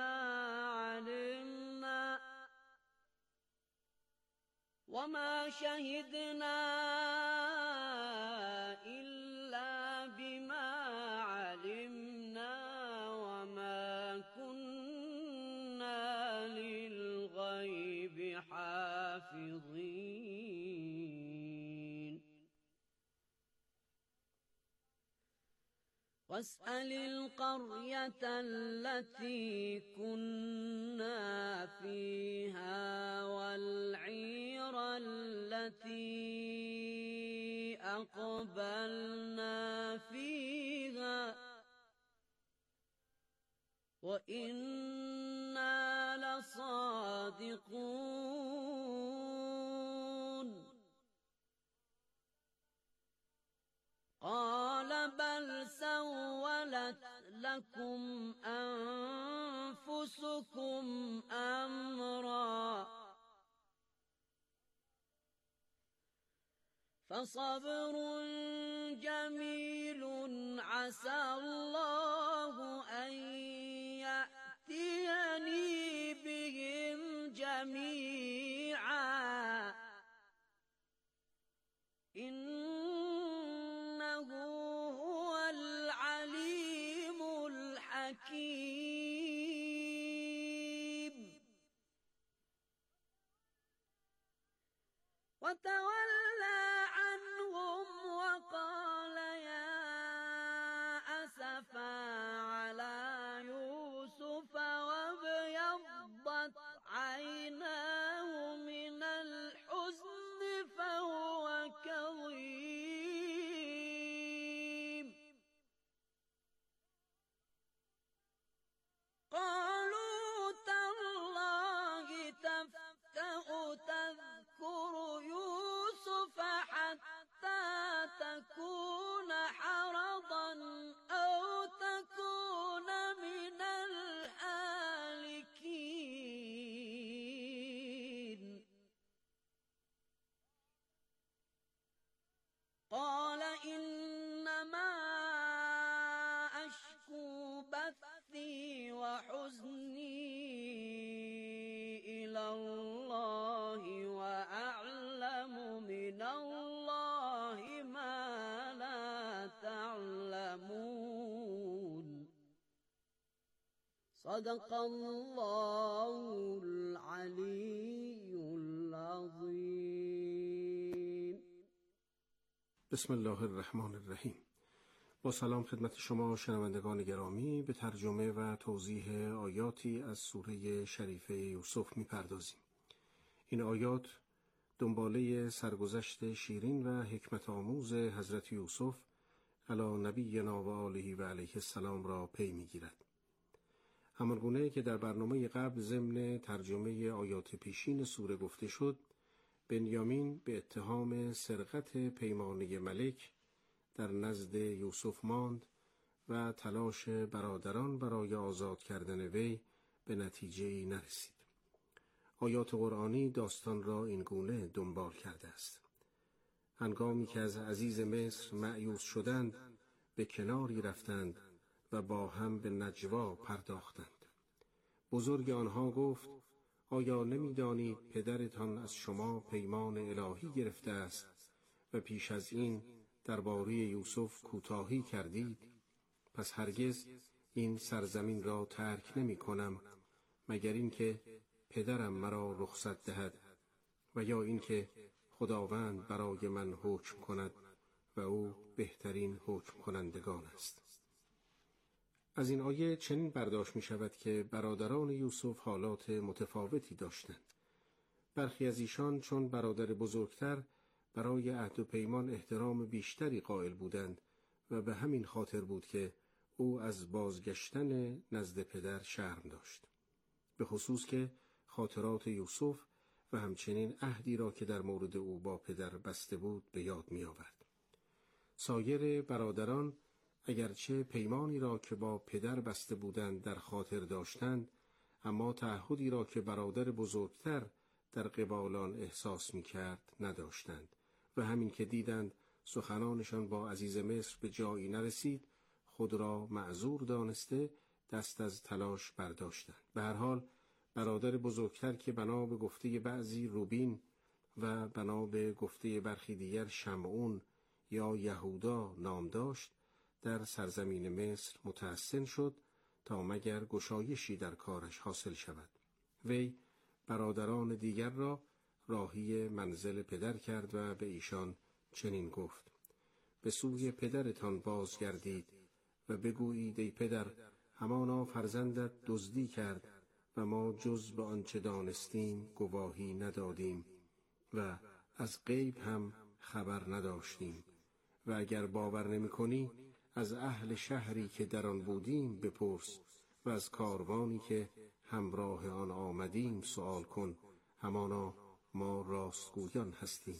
بما علمنا وما كنا للغيب حافظين. واسأل القرية التي كنا فيها والعير التي أقبلنا فيها وإنا لصادقون قال بل سولت لكم أنفسكم أمرا فصبر جميل عسى الله أن يأتيني بهم جميعا إنه هو العليم الحكيم وتولى عنهم وقال يا أسفا على يوسف وابيضت عيناه من الحزن فهو كظيم قالوا تالله تفتأ تذكر يوسف حتى تكون حرضا أو تكون من الهالكين قال إنما أشكو بثي وحزني إلى الله وأعلم من الله ما لا تعلمون صدق الله العلي العظيم. بسم الله الرحمن الرحیم. با سلام خدمت شما شنوندگان گرامی، به ترجمه و توضیح آیاتی از سوره شریفه یوسف می‌پردازیم. این آیات دنباله سرگذشت شیرین و حکمت آموز حضرت یوسف علی نبینا و آله و علیه السلام را پی می‌گیرد. همانگونه که در برنامه قبل ضمن ترجمه آیات پیشین سوره گفته شد، بنیامین به اتهام سرقت پیمانه ملک در نزد یوسف ماند و تلاش برادران برای آزاد کردن وی به نتیجه‌ای نرسید. آیات قرآنی داستان را این گونه دنبال کرده است. هنگامی که از عزیز مصر مأیوس شدند، به کناری رفتند و با هم به نجوا پرداختند. بزرگ آنها گفت: آیا نمی‌دانید پدرتان از شما پیمان الهی گرفته است و پیش از این درباره یوسف کوتاهی کردید؟ پس هرگز این سرزمین را ترک نمی‌کنم مگر اینکه پدرم مرا رخصت دهد و یا اینکه خداوند برای من حکم کند و او بهترین حکم کنندگان است. از این آیه چنین برداشت می شود که برادران یوسف حالات متفاوتی داشتند. برخی از ایشان چون برادر بزرگتر برای عهد و پیمان احترام بیشتری قائل بودند و به همین خاطر بود که او از بازگشتن نزد پدر شرم داشت. به خصوص که خاطرات یوسف و همچنین عهدی را که در مورد او با پدر بسته بود به یاد می آورد. سایر برادران اگرچه پیمانی را که با پدر بسته بودند در خاطر داشتند، اما تعهدی را که برادر بزرگتر در قبال آن احساس می کرد نداشتند و همین که دیدند سخنانشان با عزیز مصر به جایی نرسید، خود را معذور دانسته دست از تلاش برداشتند. به هر حال برادر بزرگتر که بنا به گفته بعضی روبین و بنا به گفته برخی دیگر شمعون یا یهودا نام داشت، در سرزمین مصر متحسن شد تا مگر گشایشی در کارش حاصل شود. وی برادران دیگر را راهی منزل پدر کرد و به ایشان چنین گفت: به سوی پدرتان بازگردید و بگویید ای پدر همانا فرزندت دزدی کرد و ما جز به آنچه دانستیم گواهی ندادیم و از غیب هم خبر نداشتیم و اگر باور نمی کنی از اهل شهری که در آن بودیم بپرس و از کاروانی که همراه آن آمدیم سؤال کن، همانا ما راستگویان هستیم.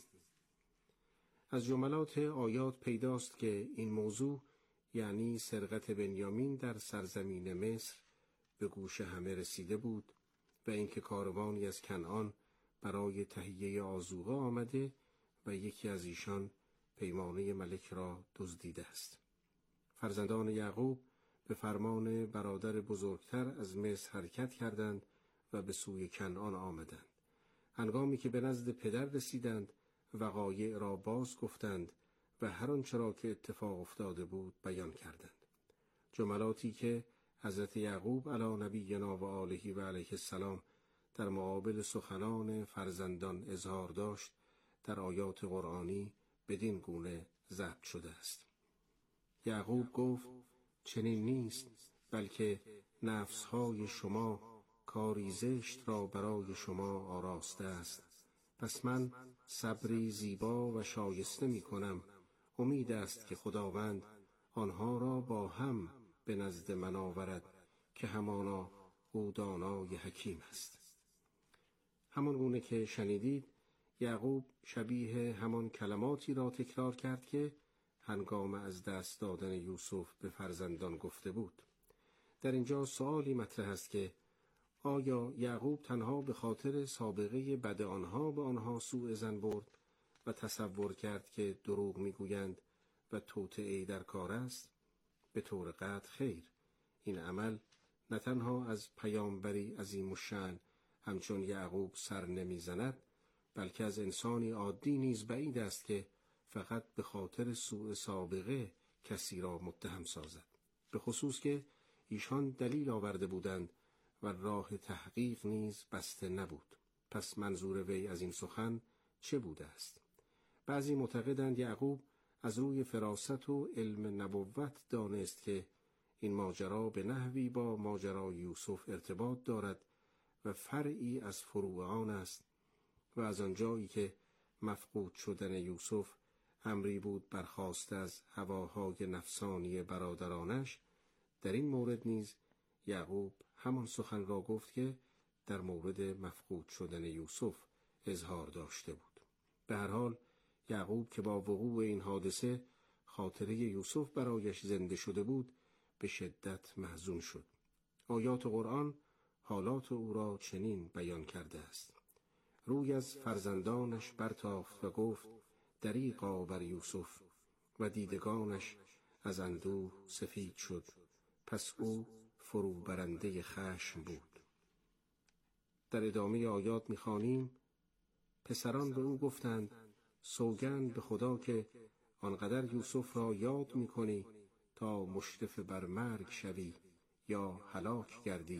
از جملات آیات پیداست که این موضوع یعنی سرقت بنیامین در سرزمین مصر به گوش همه رسیده بود و اینکه کاروانی از کنعان برای تهیه آذوقه آمده و یکی از ایشان پیمانه ملک را دزدیده است. فرزندان یعقوب به فرمان برادر بزرگتر از مصر حرکت کردند و به سوی کنعان آمدند. هنگامی که به نزد پدر رسیدند وقایع را باز گفتند و هر آنچه را که اتفاق افتاده بود بیان کردند. جملاتی که حضرت یعقوب علی نبینا و آله و علیه السلام در مقابل سخنان فرزندان اظهار داشت در آیات قرآنی بدین گونه ضبط شده است. یعقوب گفت چنین نیست، بلکه نفسهای شما کاری زشت را برای شما آراسته است. پس من صبری زیبا و شایسته می کنم. امید است که خداوند آنها را با هم به نزد من آورد که همانا او دانای حکیم است. همان گونه که شنیدید یعقوب شبیه همان کلماتی را تکرار کرد که هنگام از دست دادن یوسف به فرزندان گفته بود. در اینجا سؤالی مطرح است که آیا یعقوب تنها به خاطر سابقه بد آنها به آنها سوء ظن برد و تصور کرد که دروغ میگویند و توطئه‌ای در کار است؟ به طور قطع خیر. این عمل نه تنها از پیامبری عظیم الشأن همچون یعقوب سر نمیزند، بلکه از انسانی عادی نیز بعید است که فقط به خاطر سوء سابقه کسی را متهم سازد، به خصوص که ایشان دلیل آورده بودند و راه تحقیق نیز بسته نبود. پس منظور وی از این سخن چه بوده است؟ بعضی معتقدند یعقوب از روی فراست و علم نبوت دانست که این ماجرا به نحوی با ماجرای یوسف ارتباط دارد و فرعی از فروع آن است و از آنجایی که مفقود شدن یوسف امری بود برخاسته از هواهای نفسانی برادرانش، در این مورد نیز یعقوب همان سخن را گفت که در مورد مفقود شدن یوسف اظهار داشته بود. به هر حال یعقوب که با وقوع این حادثه خاطره یوسف برایش زنده شده بود به شدت محزون شد. آیات قرآن حالات او را چنین بیان کرده است: روی از فرزندانش برتافت و گفت دریغا بر یوسف و دیدگانش از اندوه سفید شد، پس او فرو برنده خشم بود. در ادامه آیات می‌خوانیم پسران به او گفتند سوگند به خدا که آنقدر یوسف را یاد می‌کنی تا مشرف بر مرگ شوی یا هلاک گردی